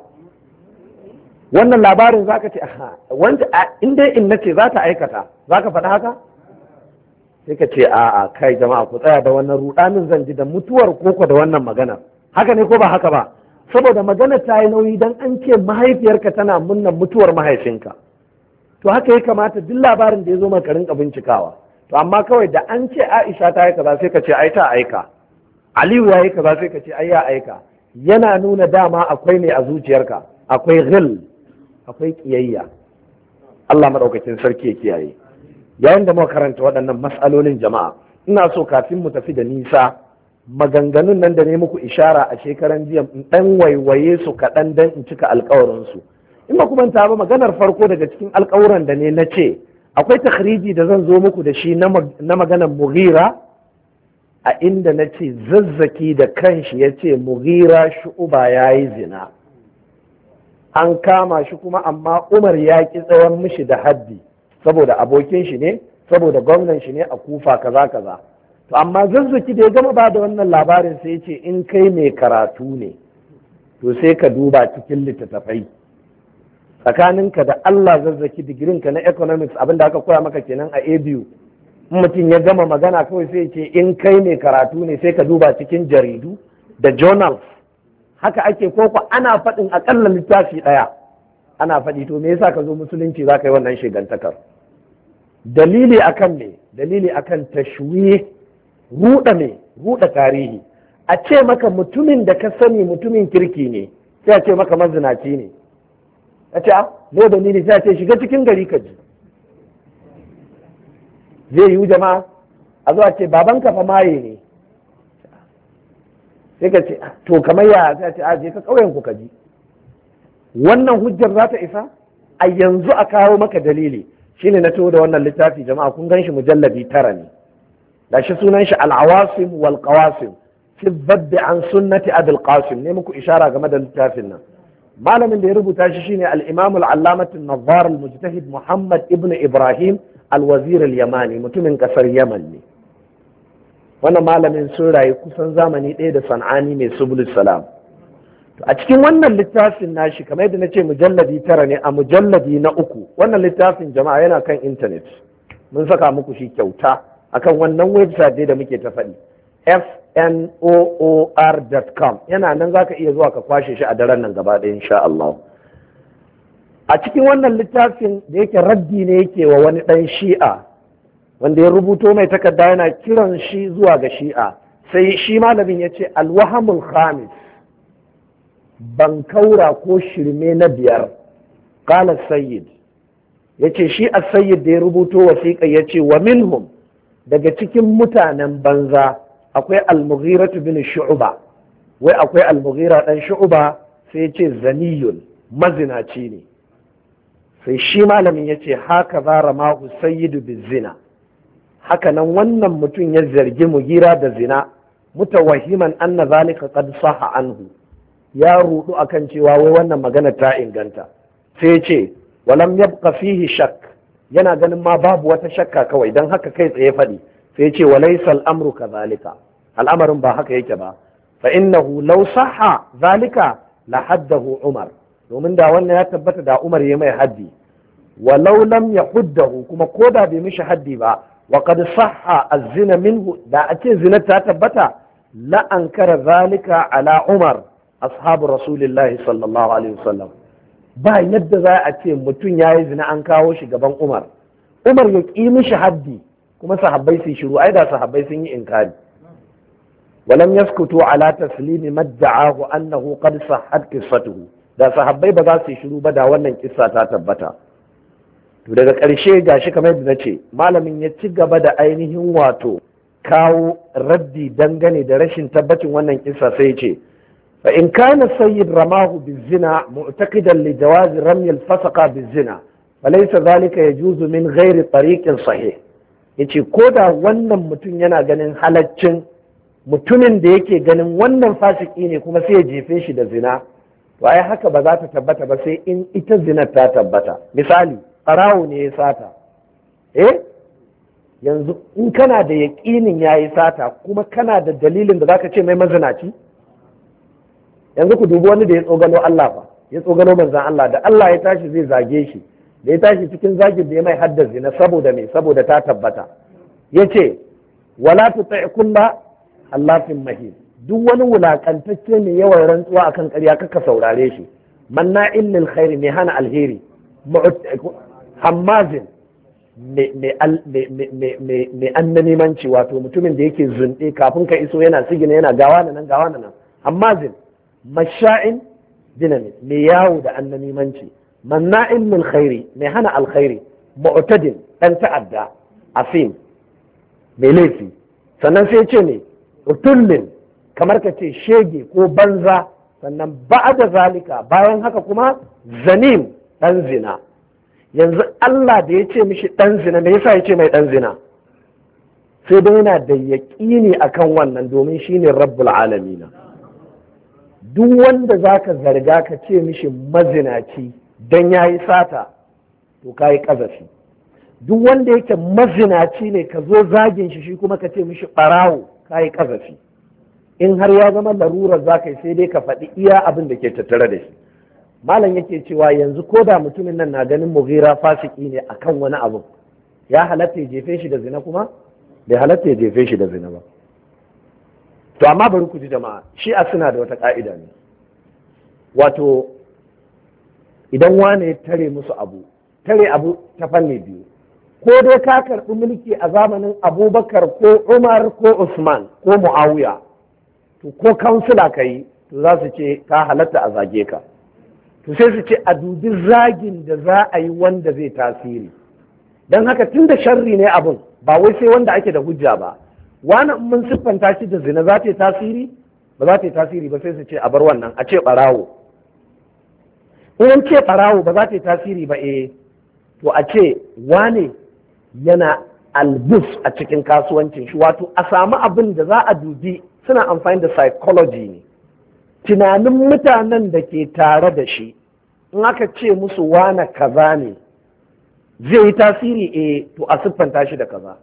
Wannan labarin zaka ce wanda in dai in nace za ta aikata, za ka faɗa haka? Sai ka ce a'a kai jama'a ku tsaya da wannan ruɗanin zan ji da mutuwar koko da wannan magana. Haka ne ko ba haka ba? Saboda magana ta yi nauyi dan an ce mahaifiyarka tana murnar mutuwar mahaifinka. To haka ya kamata duk labarin da ya zo maka rinka bincikawa. To amma kawai da an ce Aisha ta yi kaza sai ka ce ai ta aika, Aliyu ya yi kaza sai ka ce ai ya aika. Yana nuna dama akwai ne a zuciyarka, akwai ghil, akwai kiyayya. Allah madaukakin sarki ya kiyaye. Yayin da muka karanta waɗannan mas'alolin jama'a, ina so kafin mu tafi da nisa maganganun nan da ne muku ishara a shekaran jiya in dan waiwaye su kaɗan dan in cika alƙawarin su. In ba kuma ta ba maganar farko daga cikin alƙawuran da ne na ce akwai takhriji da zan zo muku da shi na maganar Mughira, a inda na ce Zazzaki da kanshi ya ce Mughira Shu'uba ya yi zina, an kama shi kuma amma Umar ya ƙi tsawon mishi da haddi saboda abokin shi ne, saboda gwamnan shi ne a Kufa kaza kaza. To amma Zazzaki da ya gama ba da wannan labarin sai ya ce in kai mai karatu ne to sai ka duba cikin littattafai. Tsakaninka da Allah Zazzaki digirinka na economics abinda aka koya maka kenan a ABU, in mutum ya gama magana kawai sai ce in kai mai karatu ne sai ka duba cikin jaridu da journals. Haka ake koko ana faɗin akalla littafi ɗaya ana faɗi. To me yasa ka zo musulunci za ka yi wannan shigantakar? Dalili akan me? Dalili akan tashwih, ruɗa tarihi. A ce maka mutumin da ka sani mutumin kirki ne sai a ce maka mazinaci ne. A ce ne dalili sai a ce shiga cikin gari ka ji. Zai yiwu jama'a a zuwa ce babanka fa maye ne, sai ka ce to kamar ya, sai a ce je ka ƙauyen ku ka ji. Wannan hujjar za ta isa? A yanzu a kawo maka dalili. Shine na taho da wannan littafi jama'a, kun gan shi mujallabi 9 ne. Da shi sunan shi al-awasim wal qawasim fi dhabb an sunnati Abul Qasim, ne muku ishara game da littafin nan. Malamin da ya rubuta shi shine al-Imam al-Allamah an-Nazzar al-Mujtahid Muhammad ibn Ibrahim al-Wazir al-Yamani, mutumin kasar Yaman ne. Wannan malamin sun rayu kusan zamani ɗaya da San'ani mai Subulus Salam. To a cikin wannan littafin nashi kamar yadda nace mujalladi 9 ne, a mujalladi na 3 wannan littafin jama'a yana kan internet. Mun saka muku shi kyauta akan wannan website da muke ta faɗi, fnoor.com. yana nan zaka iya zuwa ka kwashe shi a daren nan gaba ɗaya insha Allah. A cikin wannan littafin da yake raddi ne yake wa wani ɗan shi'a wanda ya rubuto mai takarda yana kiran shi zuwa ga shi'a, sai shi malamin ya ce alwahamul khamis, bankaura ko shirme na 5. Qala sayyid, ya ce shi a sayyid da ya rubuto wasiƙa ya ce wa minhum, daga cikin mutanen banza akwai al-Mughira bin Shu'ba, wai akwai al-Mughira dan Shu'ba, sai ya ce zaniyun, mazinaci ne. Sai shi malamin ya ce haka zara mahu sayyidu bizina, haka nan wannan mutum ya zargi Mughira da zina, mutawahiman anna zalika qad saha anhu, ya rudu akan cewa wai wannan magana ta inganta. Sai ya ce walam yabqa fihi shakk, yana ganin ma babu wata shakka kawai, dan haka kai tsaye faɗi sai ce walaysa al-amru kadhalika, al'amarin ba haka yake ba, fa innahu law sahha zalika la haddahu Umar, domin da wannan ya tabbata da Umar ya mai haddi, walau lam yahuddahu, kuma koda bai mishi haddi ba, wa qad sahha az-zina minhu, da ake zina ta tabbata, la ankara zalika ala Umar ashabu rasulillahi sallallahu alaihi wasallam. Ba yadda za a ce mutum ya yi zina an kawo shi gaban Umar ya ƙi mishi haddi kuma sahabbai su shiru, ai da sahabbai sun yi inkari. walam yaskutu ala taslimi madda'ahu annahu qad sahhat qissatuhu, da sahabbai ba za su shiru ba da wannan kissa ta tabbata. To daga ƙarshe gashi kamar yadda nace, malamin ya ci gaba da ainihin wato kawo raddi dangane da rashin tabbacin wannan kissa, sai ya ce فإن كان السيد رماه بالزنا معتقدا لجواز رمي الفسقة بالزنا فليس ذلك يجوز من غير طريق صحيح. yace ko da wannan mutum yana ganin halaccin mutumin da yake ganin wannan fasiki ne kuma sai ya jefe shi da zina, to ai haka ba za ta tabbata ba sai in ita zina ta tabbata. Misali, ɓarawo ne ya sata, yanzu in kana da yaƙinin ya yi sata kuma kana da dalilin da zaka ce mai mazinaci, yanzu ku dubi wani da ya tsogano Allah fa, ya tsogano manzan Allah, da Allah ya tashi zai zage shi, da ya tashi cikin zagin da ya mai haddar zina, saboda me? Saboda ta tabbata. Ya ce wala tuti kulla allafin mahin, duk wani wulakantacce mai yawan rantsuwa akan ƙarya kaka saurare shi, manna'in lil khairi, mai hana alheri, hammazin mai annanimanci, wato mutumin da yake zunɗe kafin ka iso yana sigina yana gawa na nan, hammazin masha'in dinami, mai yawo da annamimanci, manna'in min khairi, mai hana alkhairi, mu'tadin, dan ta'adda, asim, mai laifi. Sannan sai ce ne utullin, kamar ka ce shege ko banza. Sannan ba'da zalika, bayan haka kuma zanim, dan zina. Yanzu Allah da ya ce mishi dan zina, me yasa ya ce mai dan zina? Sai dai yana da yaƙini akan wannan, domin shine rabbul alamina. Duk wanda za ka zarga ka ce mishi mazinaci don ya yi sata, to ka yi ƙazafi. Duk wanda yake mazinaci ne ka zo zagin shi kuma ka ce mishi ɓarawo, ka yi ƙazafi. In har ya zama larurar za ka yi, sai dai ka faɗi iya abin da ke tattare da shi. Malam yake cewa yanzu ko da mutumin nan na ganin Mughira fasiki ne akan wani abu, ya halatta ya jefe shi da zina kuma? Bai halatta ya jefe shi da zina ba. To amma bari ku ji jama'a, shi'a suna da wata ka'ida ne, wato idan wane ya tare musu abu ta fanni biyu, ko dai ka karɓi mulki a zamanin Abubakar ko Umar ko Usman ko Muawiya, to ko kansila ka yi, to za su ce ka halatta a zage ka, to sai su ce a dubi zagin da za a yi wanda zai tasiri. Don haka tun da sharri ne abin, ba wai sai wanda ake da hujja ba, wani mun siffanta shi da zina za ta yi tasiri? Ba za ta yi tasiri ba, sai su ce a bar wannan, a ce ɓarawo. In ce ɓarawo ba za ta yi tasiri ba, to a ce wane yana albus a cikin kasuwancin shi, wato a samu abin da za a dubi, suna amfani da psychology ne, tunanin mutanen da ke tare da shi. In aka ce musu wane kaza ne zai yi tasiri, to a siffanta shi da kaza.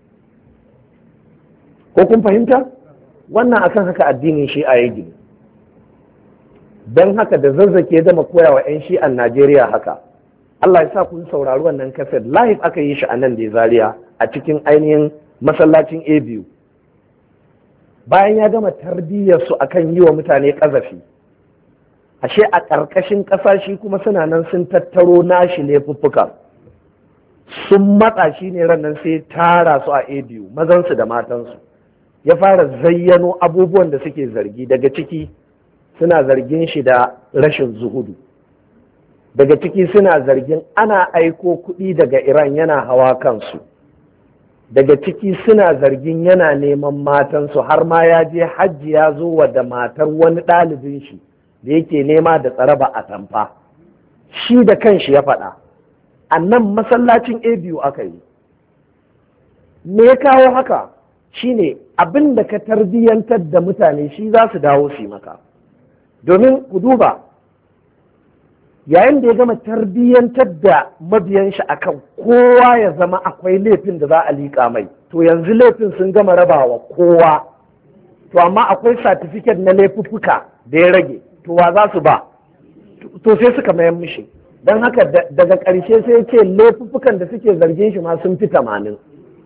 Ko kun fahimta? Wannan akan haka addinin shi'a ya gini. Don haka da zazzake zama koya wa 'yan shi'an Najeriya haka, Allah ya sa kun saurari wannan kaset live aka yi shi a nan da Zaria a cikin ainihin masallacin A2. Bayan ya gama tarbiyyarsu akan yi wa mutane ƙazafi, ashe a ƙarƙashin ƙasa shi kuma suna nan sun tattaro nashi laifuffuka, sun matsa shi ne ran nan sai tara su a A2, mazansu da matansu. Ya fara zayyano abubuwan da suke zargi, daga ciki suna zargin shi da rashin zuhudu, daga ciki suna zargin ana aiko kuɗi daga Iran yana hawa kansu, daga ciki suna zargin yana neman matansu, har ma ya je hajji ya zo wa da matar wani ɗalibin shi da yake nema da tsaraba a tamfa, shi da kanshi ya faɗa. A nan masallacin A2 aka yi. Me ya kawo haka? Shine abin da ka tarbiyyantar da mutane shi za su dawo su yi maka. Domin ku duba, yayin da ya gama tarbiyyantar da mabiyan shi akan kowa ya zama akwai laifin da za a liƙa mai, to yanzu laifin sun gama rabawa kowa, to amma akwai satifiket na laifuffuka da ya rage, to wa za su ba? To sai suka mayan mishi. Don haka daga ƙarshe sai ce laifuffukan da suke zargin shi ma sun fi 80.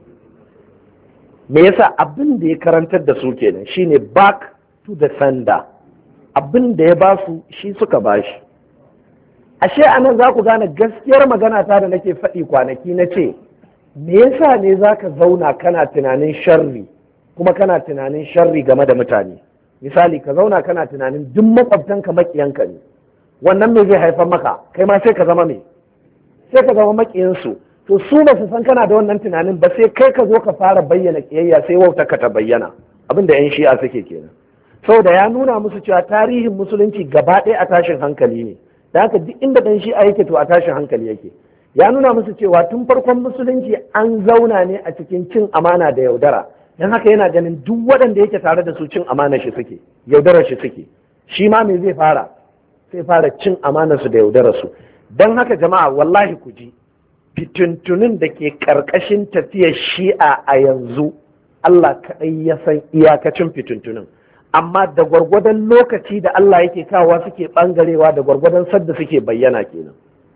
Me yasa? Abin da ya karantar da su kenan shine back to the sender. Abin da ya ba su shi suka ba shi. Ashe anan za ku gane gaskiyar magana ta da nake faɗi kwanaki na ce, me yasa ne za ka zauna kana tunanin sharri kuma kana tunanin sharri game da mutane? Misali, ka zauna kana tunanin duk makwabtanka maƙiyanka ne, wannan me zai haifar maka? Kai ma sai ka zama me? Sai ka zama maƙiyansu. To su ba su san kana da wannan tunanin ba, sai kai ka zo ka fara bayyana ƙiyayya, sai wautar ka ta bayyana. Abin da 'yan shi'a suke kenan. Saboda ya nuna musu cewa tarihin musulunci gaba ɗaya a tashin hankali ne. Da haka duk inda ɗan shi'a yake to a tashin hankali yake. Ya nuna musu cewa tun farkon musulunci an zauna ne a cikin cin amana da yaudara. Don haka yana ganin duk waɗanda yake tare da su cin amana shi suke, yaudarar shi suke. Shi ma me zai fara? Sai fara cin amanarsu da yaudararsu. Don haka jama'a wallahi ku ji, fitintunin da ke ƙarƙashin tafiyar shi'a a yanzu Allah kaɗai ya san iyakacin fitintunin. Amma da gwargwadon lokaci da Allah yake kawowa suke ɓangarewa, da gwargwadon sadda suke bayyana kenan.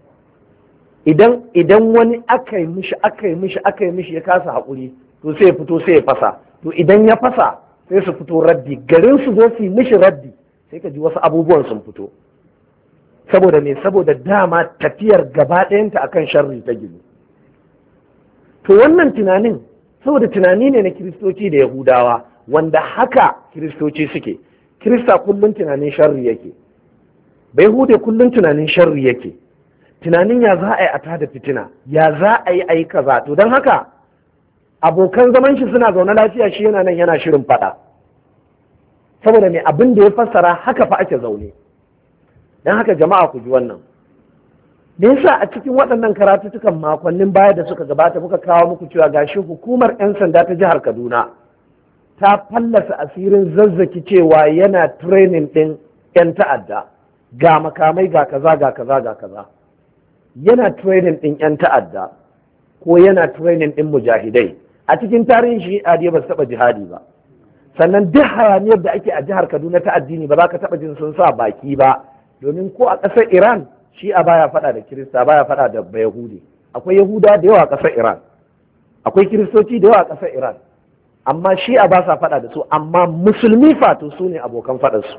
Idan wani aka yi mishi ya kasa haƙuri, to sai ya fito sai ya fasa. To idan ya fasa sai su fito raddi, garin su zo su yi mishi raddi, sai ka ji wasu abubuwan sun fito. Saboda me? Saboda dama tafiyar gaba ɗayanta akan sharri ta gini. To wannan tunanin, saboda tunani ne na Kiristoci da Yahudawa, wanda haka Kiristoci suke. Kirista kullum tunanin sharri yake, bai Yahude kullum tunanin sharri yake, tunanin ya za a yi a tada fitina, ya za a yi kaza. To don haka abokan zaman shi suna zaune lafiya, shi yana nan yana shirin faɗa. Saboda me? Abin da ya fassara haka fa ake zaune. Don haka jama'a ku ji wannan. Me yasa a cikin waɗannan karatutukan makonnin baya da suka gabata muka kawo muku cewa gashi hukumar 'yan sanda ta jihar Kaduna ta fallasa asirin Zazzaki cewa yana training ɗin 'yan ta'adda, ga makamai ga kaza ga kaza ga kaza. Yana training ɗin 'yan ta'adda ko yana training ɗin mujahidai. A cikin tarihin shi'a dai ba su taɓa jihadi ba. Sannan duk hayaniyar da ake a jihar Kaduna ta addini ba za ka taɓa jin sun sa baki ba. Domin ko a ƙasar Iran shi'a baya faɗa da Kirista, baya faɗa da Bayahudi. Akwai Yahuda da yawa a ƙasar Iran, akwai Kiristoci da yawa a ƙasar Iran, amma shi'a ba sa faɗa da su, amma musulmi fato su ne abokan faɗarsu.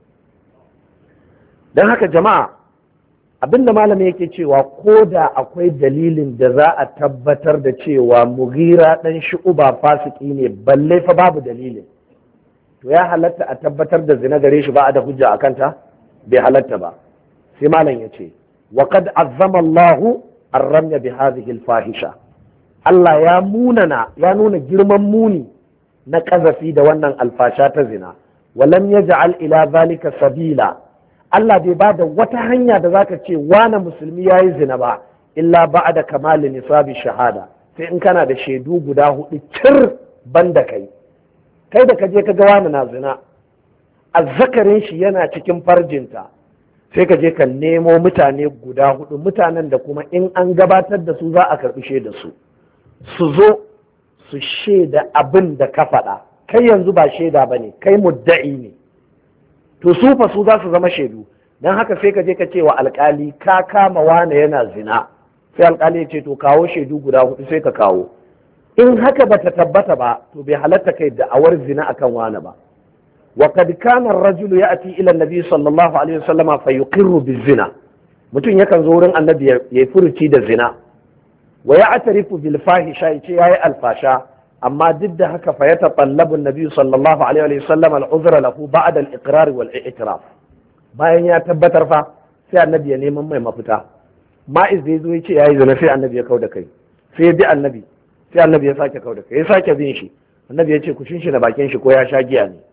Don haka jama'a, abinda malami yake cewa ko da akwai dalilin da za a tabbatar da cewa Mughira ɗan Shu'ba fasiki ne, balle fa babu dalilin, to ya halatta a tabbatar da zina gare shi ba a da hujja a kanta? Bai halatta ba. Sai malam ya ce wa qad azzama Allahu ar-ramya bi hadhihi al-fahisha. Allah ya nuna girman muni na kazafi da wannan alfasha ta zina, wa lam yaj'al ila zalika sabila. Allah bai ba da wata hanya da zaka ce wani musulmi yayi zina ba illa ba'da kamali nisabi shahada, sai in kana da shaidu guda 4 cir banda kai da kaje ka ga wani na zina, azzakarin shi yana cikin farjinta, sai ka je ka nemo mutane guda 4, mutanen da kuma in an gabatar da su za a karɓi shaida su zo su shaida abin da ka faɗa. Kai yanzu ba shaida ba ne, kai mudda'i ne, to su fa su za su zama shaidu. Don haka sai ka je ka ce wa alƙali ka kama wane yana zina, sai alƙali ya ce to kawo shaidu guda 4, sai ka kawo. In haka bata tabbata ba, to bai halatta kai da'awar zina akan wane ba. وقد كان الرجل يأتي إلى النبي صلى الله عليه وسلم فيقر بالزنا. mutum yakan zo wurin annabi ya furuci da zina, wa ya atarifu bil fahisha, yace yayi alfasha, amma duk da haka fa yatallabu an-nabi sallallahu alaihi wa sallam al-uzra lahu ba'da al-iqrar wal i'tiraf. Bayan ya tabbatar fa sai annabi ya neman mai mafita. Ma'iz da yazo yace yayi zina, sai annabi ya kauda kai, sai ya bi annabi, sai annabi ya sake kauda kai, ya sake bin shi, annabi ya ce ku shinshina bakin shi ko ya sha giya ne.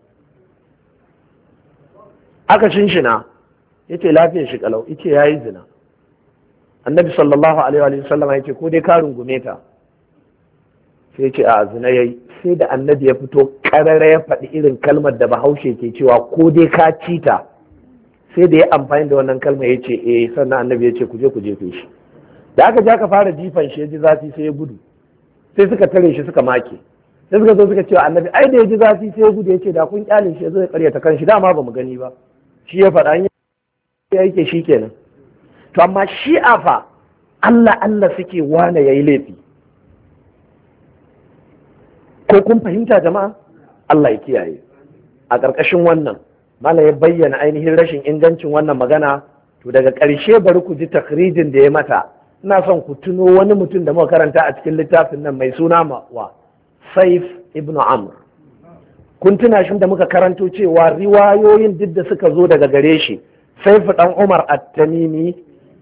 Aka shinshina, yace lafiyar shi kalau, yace yayi zina. Annabi sallallahu alaihi wa sallam yace ko dai ka rungume ta, sai yace a zina yayi. Sai da annabi ya fito karara ya faɗi irin kalmar da Bahaushe ke cewa ko dai ka ci ta. sai da ya amfani da wannan kalma ya ce sannan annabi ya ce ku je ku jefe shi. Da aka ja ka fara jifan shi ya ji zafi sai ya gudu, sai suka tare shi suka make, sai suka zo suka ce wa annabi ai da ya ji zafi sai ya gudu, ya ce da kun kyale shi ya zo ya karyata kanshi, dama ba mu gani ba, shi ya faɗa ya yake shi kenan. To amma shi'a fa Allah Allah suke wane yayi laifi, ko kun fahimta jama'a? Allah ya kiyaye. A ƙarƙashin wannan malam ya bayyana ainihin rashin ingancin wannan magana. To daga ƙarshe bari ku ji takhrijin da ya mata. Ina son ku tuno wani mutum da muka karanta a cikin littafin nan mai suna wa Saif ibn Amr. Kun tuna shi da muka karanto cewa riwayoyin duk da suka zo daga gare shi, Saif dan Umar at-Tamimi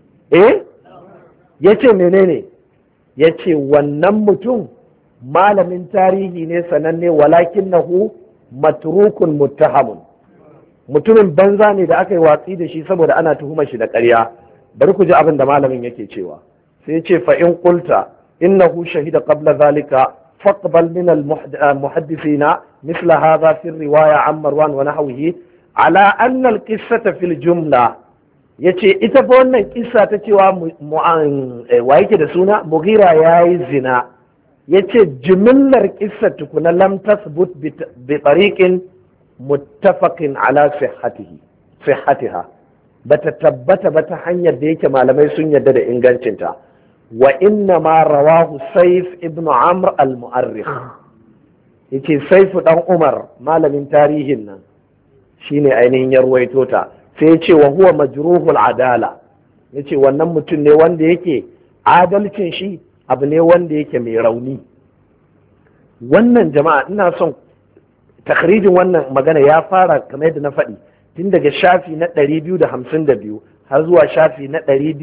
yace menene? Yace wannan mutum malamin tarihi ne sananne, walakinnahu matrukun muttahamun, mutumin banza ne da aka yi watsi da shi saboda ana tuhumar shi da ƙarya. Bari ku ji abin da malamin yake cewa. Sai ya ce fa in qulta innahu shahida qabla zalika faqbal min al muhaddithina mithla hadha fi riwaya an Marwan wa nahwihi ala anna al qissata fil jumla. Yace ita fa wannan kissa ta cewa wa yake da suna Mughira yayi zina, yace jimillar kissa tukuna lam tasbut bi tariqin muttafaqin ala sihhatiha, bata tabbata ba ta hanyar da yake malamai sun yarda da ingancinta. Wa inna ma rawahu Saif ibn Amr al-Mu'arrikh, yace Saif dan Umar malamin tarihin nan shine ainihin ya ruwaito ta. Sai yace wa huwa majruhul adala, yace wannan mutum ne wanda yake adalcin shi abu ne wanda yake mai rauni. Wannan jama'a ina son takhrijin wannan magana ya fara kamar yadda na faɗi tun daga shafi na 252 har zuwa shafi na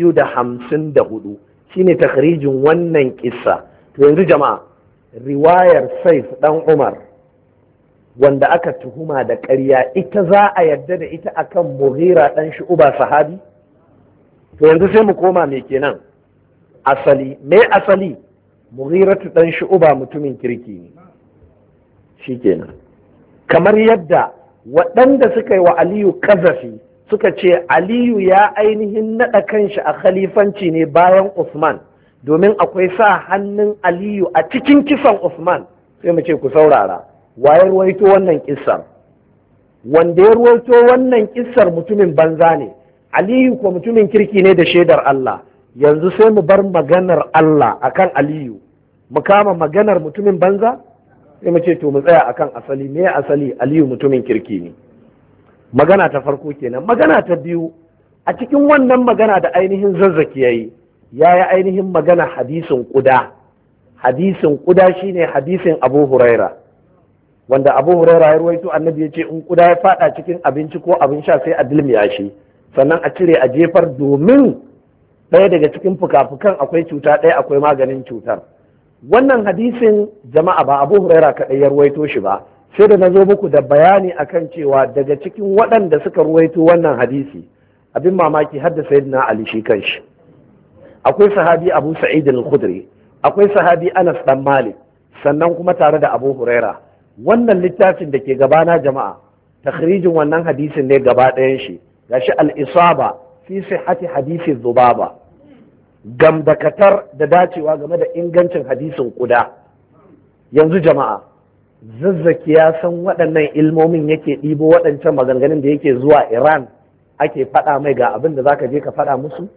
254 shine takhrijin wannan kissa. To yanzu jama'a, riwayar Saif dan Umar wanda aka tuhuma da ƙarya ita za a yadda da ita akan Mughira dan Shu'ba sahabi? To yanzu sai mu koma me kenan asali? Me asali? Mughiratu dan Shu'ba mutumin kirki ne shikenan. Kamar yadda waɗanda suka yi wa Aliyu kazafi suka ce Aliyu ya ainihin naɗa kanshi a khalifanci ne bayan Usman domin akwai sa hannun Aliyu a cikin kisan Usman, sai mu ce ku saurara, waye ruwaito wannan kissar? Wanda ya ruwaito wannan kissar mutumin banza ne, Aliyu ko mutumin kirki ne da shaidar Allah. Yanzu sai mu bar maganar Allah akan Aliyu mu kama maganar mutumin banza? Sai mu ce to mu tsaya akan asali. Me asali? Aliyu mutumin kirki ne. Magana ta farko kenan. Magana ta biyu, a cikin wannan magana da ainihin Zazzaki yayi, yayi ainihin magana hadisin kuda. Hadisin kuda shine hadisin Abu Huraira, wanda Abu Huraira ya ruwaito annabi ya ce in kuda ya fada cikin abinci ko abin sha sai a dilmiya shi, sannan a cire a jefar, domin ɗaya daga cikin fuka-fukan akwai cuta, ɗaya akwai maganin cutar. Wannan hadisin jama'a ba Abu Huraira kaɗai ya ruwaito shi ba, sai da na zo muku da bayani akan cewa daga cikin waɗanda suka ruwaito wannan hadisi, abin mamaki har da Sayyidina Ali shi kanshi, akwai sahabi Abu Sa'id al-Khudri, akwai sahabi Anas dan Malik, sannan kuma tare da Abu Huraira. Wannan littafin da ke gabana jama'a, takhrijin wannan hadisin ne gaba ɗayan shi, gashi al-Isaba fi sihhati hadisi Dhubaba, gamdakatar da dacewa game da ingancin hadisin kuda. Yanzu jama'a, Zazzaki ya san waɗannan ilmomin yake ɗibo waɗancan maganganun da yake zuwa Iran ake faɗa mai ga abin da zaka je ka faɗa musu?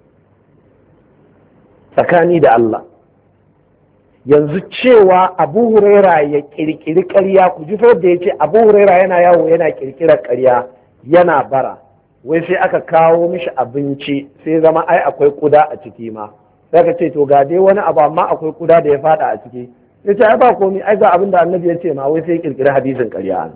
Tsakani da Allah, yanzu cewa Abu Huraira ya kirkiri ƙarya, ku ji fa da yace Abu Huraira yana yawo yana kirkirar ƙarya yana bara, wai sai aka kawo mishi abinci sai zama ai akwai kuda a ciki ma, sai ka ce to ga dai wani abu amma akwai kuda da ya fada a ciki, sai ce ai ba komai, ai ga abin da annabi ya ce ma, wai sai kirkiri hadisin ƙarya.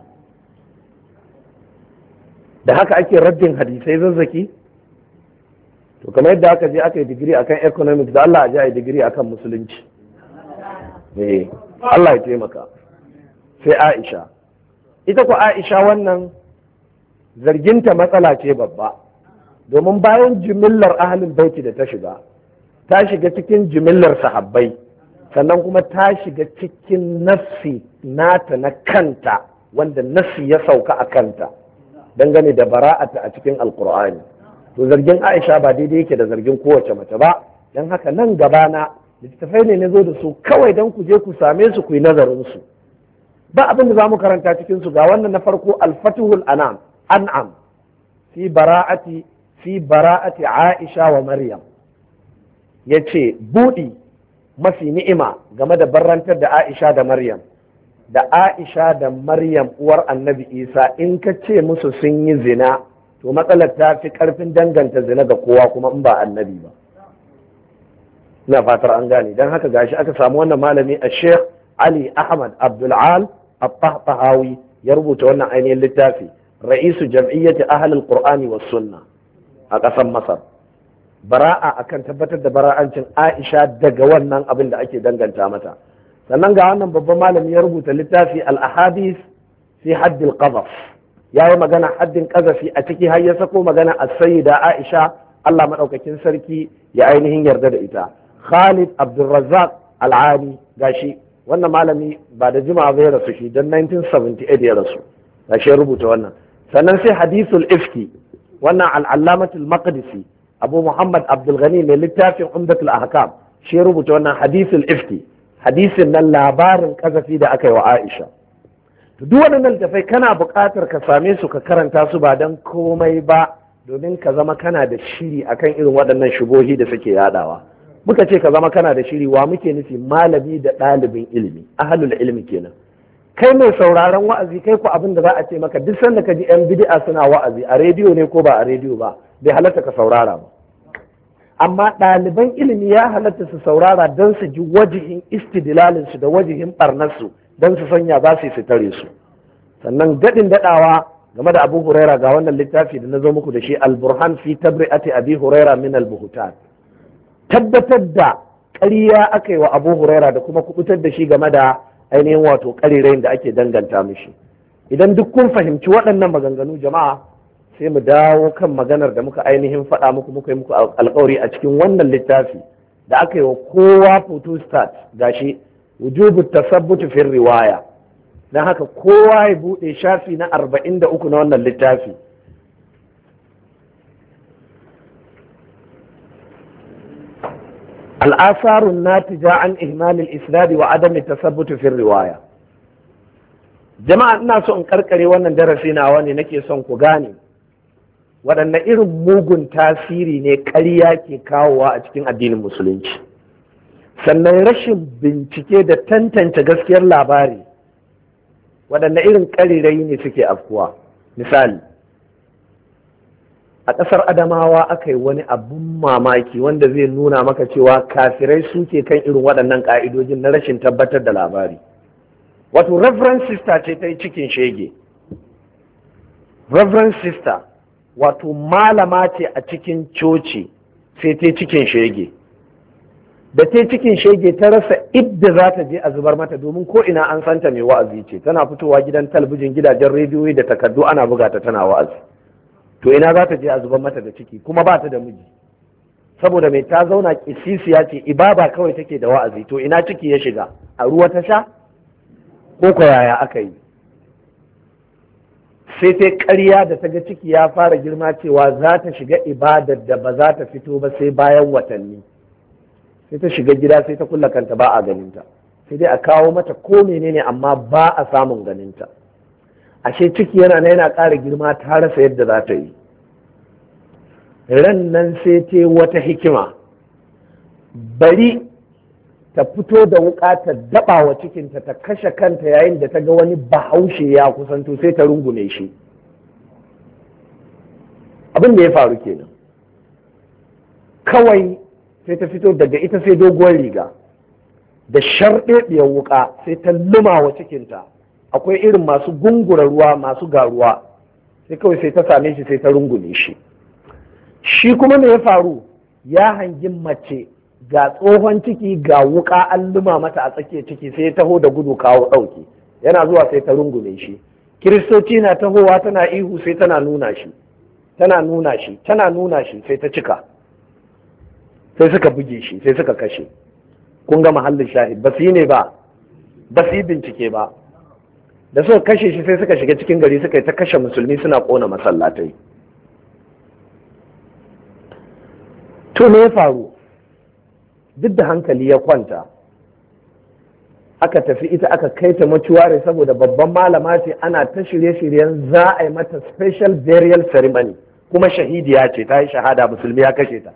Da haka ake raddin hadisai Zazzaki? To kamar yadda aka je aka yi digiri akan economics, da Allah a je a yi digiri akan musulunci. Allah ya taimaka. Sai Aisha, ita ku Aisha wannan zarginta matsala ce babba, domin bayan jimillar ahlul baiti da ta shiga cikin jimillar sahabbai, sannan kuma ta shiga cikin nassi nata na kanta, wanda nassi ya sauka a kanta. dangane da bara'ata a cikin alkur'ani. To zargin Aisha ba daidai yake da zargin kowace mace ba, don haka nan gaba na littattafai ne na zo da su kawai don ku je ku same su ku yi nazarin su. Ba abin da za mu karanta cikin su, ga wannan na farko al-Fathul An'am fi bara'ati Aisha wa Maryam, yace buɗi mafi ni'ima game da barrantar da Aisha da Maryam. Da Aisha da Maryam uwar Annabi Isa, in ka ce musu sun yi zina, to matsalar ta fi ƙarfin danganta zina ga kowa kuma in ba annabi ba. Ina fatar an gane, don haka gashi aka samu wannan malami a Sheikh Ali Ahmad Abdul-Al At-Tahawi ya rubuta wannan ainihin littafi, ra'isu jam'iyyati ahlul Qur'ani was Sunna a ƙasar Masar. Bara'a akan tabbatar da bara'ancin Aisha daga wannan abin da ake danganta mata. Sannan ga wannan babban malami ya rubuta littafi al-ahadith fi haddil qadhaf, ya yi magana haddin qazafi a ciki har ya sako magana as-sayyida Aisha, Allah madaukakin sarki ya ainihin yarda da ita. Khalid Abdulrazzaq Al-Ali, gashi wannan malami ba da jima'a bai rasu shi dan 1978 ya rasu, gashi ya rubuta wannan. Sannan sai hadithul ifki, wannan al-allamatul maqdisi Abu Muhammad Abdul Ghani mai littafin Umdatul Ahkam, shi ya rubuta wannan hadithul ifki, hadisin nan labarin kazafi da aka yi wa Aisha. To duk waɗannan tafai kana buƙatar ka same su ka karanta su ba don komai ba, domin ka zama kana da shiri akan irin waɗannan shubohi da suke yadawa. Muka ce ka zama kana da shiri, wa muke nufi? Malami da ɗalibin ilimi, ahlul ilmi kenan. Kai mai sauraron wa'azi, kai ko abin da za a ce maka duk sanda ka ji yan bid'a suna wa'azi a rediyo ne ko ba a rediyo ba, bai halatta ka saurara ba. Amma ɗaliban ilimi ya halatta su saurara don su ji wajihin istidlalinsu da wajihin ɓarnarsu, don su sanya za su yi su tare su. Sannan daɗin daɗawa game da Abu Huraira, ga wannan littafi da na zo muku da shi, al-Burhan fi tabri'ati Abi Huraira min al-Buhtan, tabbatar da ƙarya aka yi wa Abu Huraira da kuma kubutar da shi game da ainihin wato ƙarerayin da ake danganta mishi. Idan duk kun fahimci waɗannan maganganu jama'a, sai mu dawo kan maganar da muka ainihin faɗa muku, muka yi muku alƙawari a cikin wannan littafi da aka yi wa kowa photostat, gashi wujubu tasabbutu fi riwaya. Dan haka kowa ya buɗe shafi na 43 na wannan littafi. Al'asarun natija an ihmalil isnadi wa adami tasabbutu fi riwaya. Jama'a, ina so in karkare wannan darasi nawa ne, nake son ku gane waɗanne irin mugun tasiri ne ƙarya ke kawowa a cikin addinin musulunci. Sannan rashin bincike da tantance gaskiyar labari, waɗanne irin ƙarirai ne suke afkuwa. Misali, a ƙasar Adamawa aka yi wani abun mamaki wanda zai nuna maka cewa kafirai suke kan irin waɗannan ƙa'idojin na rashin tabbatar da labari. Wato Reverend Sister ce ta yi cikin shege. Reverend Sister wato malama ce a cikin coci, sai ta yi cikin shege. Da ta yi cikin shege ta rasa idda za ta je a zubar mata, domin ko ina an santa mai wa'azi ce, tana fitowa gidan talabijin, gidajen rediyoyi da takardu ana buga ta tana wa'azi. To ina za ta je a zubar mata da ciki, kuma ba ta da miji, saboda mai ta zauna kisisiya ce, ibada kawai take da wa'azi. To ina ciki ya shiga? A ruwa ta sha ko ko yaya aka yi? Sai ta ƙarya da ta ga ciki ya fara girma cewa za ta shiga ibadar da ba za ta fito ba sai bayan watanni. Sai ta shiga gida, sai ta kulla kanta, ba a ganinta, sai dai a kawo mata ko menene amma ba a samun ganinta. Ashe ciki yana ƙara girma, ta rasa yadda za ta yi. Ran nan sai ta wata hikima, bari ta fito da wuƙa ta daɓa wa cikinta, ta kashe kanta yayin da ta ga wani bahaushe ya kusanto, sai ta rungume shi. Abin da ya faru kenan. Kawai sai ta fito daga ita sai doguwar riga da sharɗeɗiyar wuƙa, sai ta luma wa cikinta. Akwai irin masu gungura ruwa, masu garuwa, sai kawai sai ta same shi, sai ta rungume shi. Shi kuma me ya faru? Ya hangi mace ga tsohon ciki, ga wuƙa an luma mata a tsakiyar ciki, sai ya taho da gudu kawo ɗauki. Yana zuwa sai ta rungume shi. Kiristoci na tahowa, tana ihu, sai tana nuna shi, tana nuna shi, tana nuna shi, sai ta cika, sai suka buge shi, sai suka kashe. Kun ga mahallin shahid. Ba su yi ne ba, ba su yi bincike ba. da suka kashe shi sai suka shiga cikin gari suka yi ta kashe musulmi suna ƙona masallatai. To me ya faru? Duk da hankali ya kwanta aka tafi ita aka kai ta mortuary saboda babban malama ce, ana ta shirye-shiryen za a yi mata special burial ceremony, kuma shahidiya ce, ta yi shahada, musulmi ya kashe ta.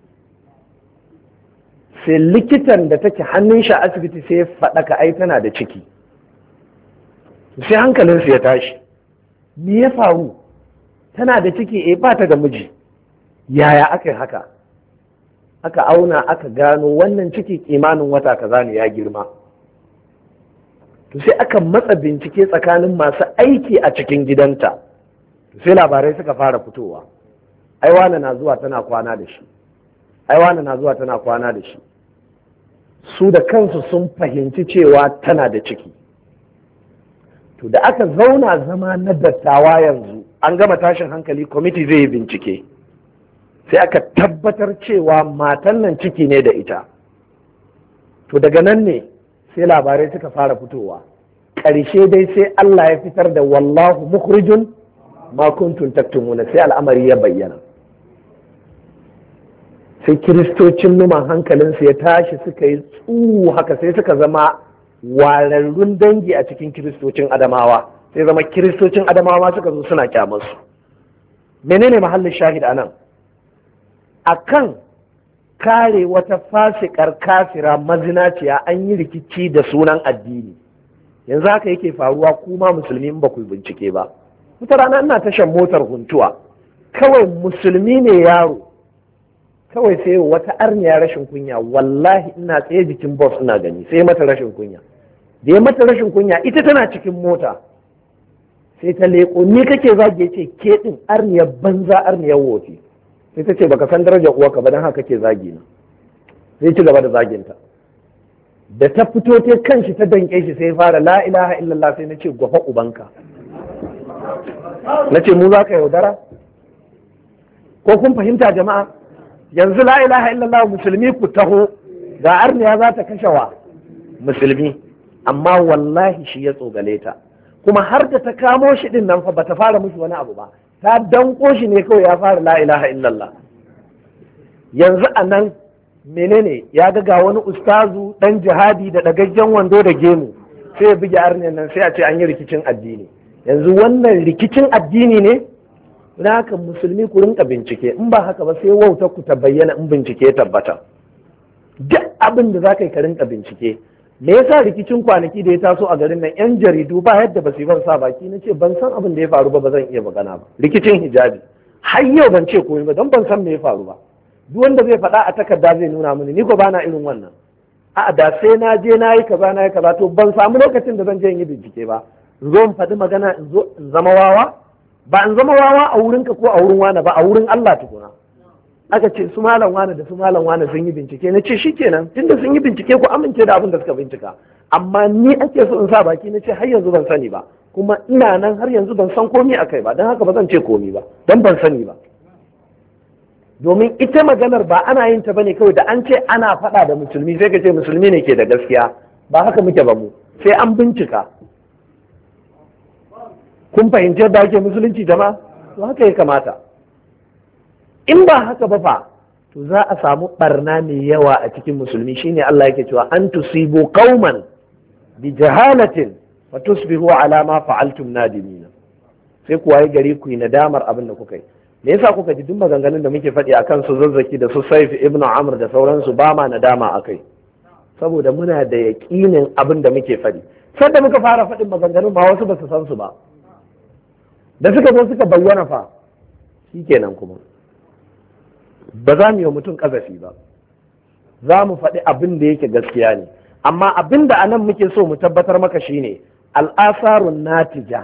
Sai likitan da take hannun shi a asibiti sai ya faɗaka ai tana da ciki. Sai hankalinsu ya tashi, me ya faru? Tana da ciki, ba ta da miji, yaya aka yi haka? Aka auna aka gano wannan ciki kimanin wata kaza ne ya girma. To sai aka matsa bincike tsakanin masu aiki a cikin gidanta, sai labarai suka fara fitowa, ai wane na zuwa tana kwana da shi, ai wane na zuwa tana kwana da shi. Su da kansu sun fahimci cewa tana da ciki. To da aka zauna zama na dattawa yanzu, an gama tashin hankali, kwamiti zai yi bincike, sai aka tabbatar cewa matan nan ciki ne da ita. To daga nan ne sai labarai suka fara fitowa, ƙarshe dai sai Allah ya fitar da wallahu mukhrijun ma kuntum taktumuna, sai al'amari ya bayyana. Sai kiristocin numan hankalinsu ya tashi suka yi tsuu haka, sai suka zama wararrun dangi a cikin kiristocin Adamawa, sai zama kiristocin Adamawa suka zo suna kyamarsu. Menene mahallin shahid anan? Akan kare wata fasikar kafira mazinaciya an yi rikici da sunan addini. Yanzu haka yake faruwa, kuma musulmi in ba ku bincike ba. Wata rana ina tashan motar Huntuwa, kawai musulmi ne yaro, kawai sai wata arniya rashin kunya, wallahi ina tsaye jikin bus ina gani, sai mata rashin kunya. Da ya mata rashin kunya, ita tana cikin mota, sai ta leƙo, ni kake zage, ce ke ɗin arniyar banza, arniyar wofi. Sai ta ce baka san darajar uwarka ba, don haka ke zagi na. Sai ci gaba da zaginta. Da ta fito ta kanshi ta danke shi, sai fara la ilaha illallah, sai na ce gwafa ubanka. Na ce mu za ka yaudara? Ko kun fahimta jama'a? Yanzu la ilaha illallah musulmi ku taho, ga arniya za ta kashe wa musulmi, amma wallahi shi ya tsogale ta. Kuma har da ta kamo shi din nan fa bata fara mushi wani abu ba, ta danko shi ne kawai ya fara la ilaha illallah. Yanzu a nan menene ya ga wani ustazu dan jihadi da dagaggen wando da gemu, sai ya buge arniyan nan, sai a ce an yi rikicin addini. Yanzu wannan rikicin addini ne? Na haka musulmi ku rinka bincike, in ba haka ba sai wauta ku ta bayyana in bincike tabbata. Duk abin da za ka yi ka rinka bincike. Me yasa rikicin kwanaki da ya taso a garin nan, yan jaridu ba yadda ba su bar sa baki, na ce ban san abin da ya faru ba, ba zan iya magana ba. Rikicin hijabi har yau ban ce komai ba don ban san me ya faru ba. Duk wanda zai faɗa a takarda zai nuna mini, ni ko bana irin wannan. A'a da sai na je na yi kaza to ban samu lokacin da zan je in yi bincike ba. In zo in faɗi magana, in zo in zama wawa, ba in zama wawa a wurinka ko a wurin wani ba, a wurin Allah tukuna. Aka ce su malam wani da su malam wani sun yi bincike, na ce shikenan, tunda sun yi bincike ku amince da abin da suka bincika, amma ni ake so in sa baki, na ce har yanzu ban sani ba, kuma ina nan har yanzu ban san komi a kai ba, don haka ba zan ce komi ba, don ban sani ba. Domin ita maganar ba ana yin ta bane kawai da an ce ana faɗa da musulmi sai ka ce musulmi ne ke da gaskiya, ba haka muke ba mu, sai an bincika. Kun fahimci yadda ake musulunci jama'a? To haka ya kamata. In ba haka ba fa, to za a samu barna mai yawa a cikin musulmi. Shine Allah yake cewa an tusibu qauman bi jahalatin fa tusbihu ala ma fa'altum nadimina. Sai ku waye gari ku yi nadamar abin da kuka yi. Me yasa kuka ji duk maganganun da muke faɗi akan su Zazzaki da su Saif ibn Amr da sauransu ba ma nadama akai? Saboda muna da yaƙinin abin da muke faɗi. Sanda muka fara faɗin maganganun ba wasu ba su san su ba. Da suka zo suka bayyana fa, shikenan kuma ba za mu yi wa mutum ƙazafi ba, za mu faɗi abin da yake gaskiya ne. Amma abin da anan muke so mu tabbatar maka shine al'asarun natija,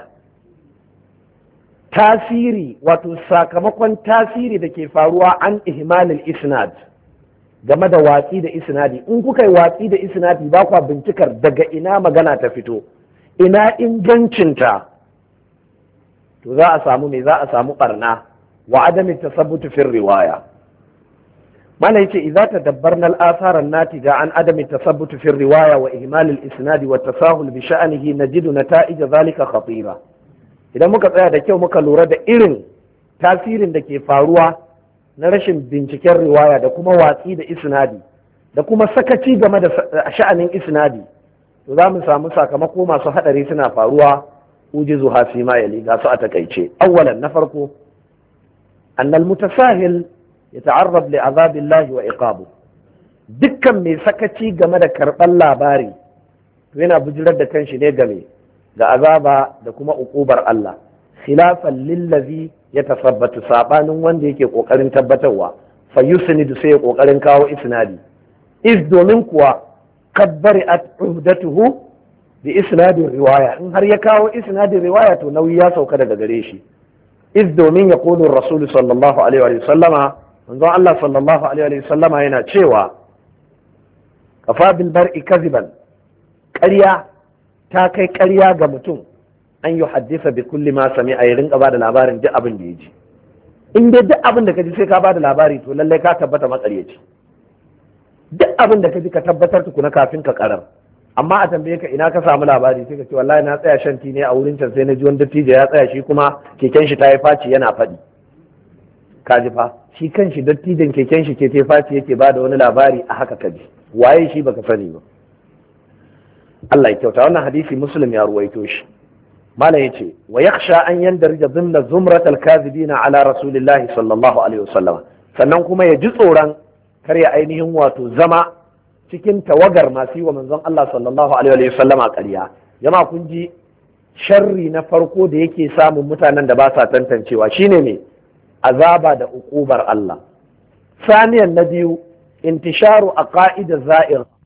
tasiri, wato sakamakon tasiri da ke faruwa an ihmalil isnad, game da watsi da isnadi. In kuka yi watsi da isnadi ba kwa bincikar daga ina magana ta fito, ina ingancinta, to za a samu me, za a samu barna wa adami tasabbutu fi riwaya. mala yace idza tadabbarna al-athara an-natija an adami tasabbut fi riwaya wa ihmal al-isnad wa tasahul bi sha'nihi najidu nata'ij dhalika khatira. Idan muka tsaya da kyau muka lura da irin tasirin da ke faruwa na rashin binciken riwaya da kuma watsi da isnadi da kuma sakaci game da sha'anin isnadi, to za mu samu sakamako masu hadari suna faruwa. ujizu hasi ma yali ga su a takaice. Awwalan, na farko, annal mutasahil yata'arrab li azabillahi wa iqabu. Dukkan mai sakaci game da karɓar labari to yana bujirar da kanshi ne game ga azaba da kuma uqubar Allah, khilafan lillazi ya tasabbatu, sabanin wanda yake kokarin tabbatarwa, fa yusnidu sai ya kokarin kawo isnadi. Domin kuwa kabbari at uhdatuhu bi isnadin riwaya, in har ya kawo isnadin riwaya to nauyi ya sauka daga gare shi. Domin ya kulu rasul sallallahu alaihi wa sallama, manzon Allah sallallahu alaihi wa sallama yana cewa kafa bil bar'i kaziban, ƙarya ta kai ƙarya ga mutum an yi haddisa bi kulli ma sami a yi rinka ba da labarin duk abin da ya ji. In dai duk abin da ka ji sai ka ba da labari to lallai ka tabbata maƙaryaci. Duk abin da ka ji ka tabbatar tukuna kafin ka karar. Amma a tambaye ka ina ka samu labari sai ka ce wallahi na tsaya shan ne a wurin can sai na ji wani dattijo ya tsaya shi kuma keken shi ta yi faci yana faɗi. Ka ji fa shi kan shi dattijon keken shi ke ta faci yake ba da wani labari a haka ka ji. Waye shi baka sani ba. Allah ya kyauta, wannan hadisi Muslim ya ruwaito shi. Malam yace wa yakhsha an yandarija dhimna zumratal kadhibina ala rasulillahi sallallahu alaihi wasallam, sannan kuma ya ji tsoron kar ya ainihin wato zama cikin tawagar masu yi wa manzon Allah sallallahu alaihi wasallama ƙarya. Jama'a kun ji sharri na farko da yake samun mutanen da ba sa tantancewa shine ne azaba da uqubar Allah. Saniyan na biyu intisharu aqaid za'ir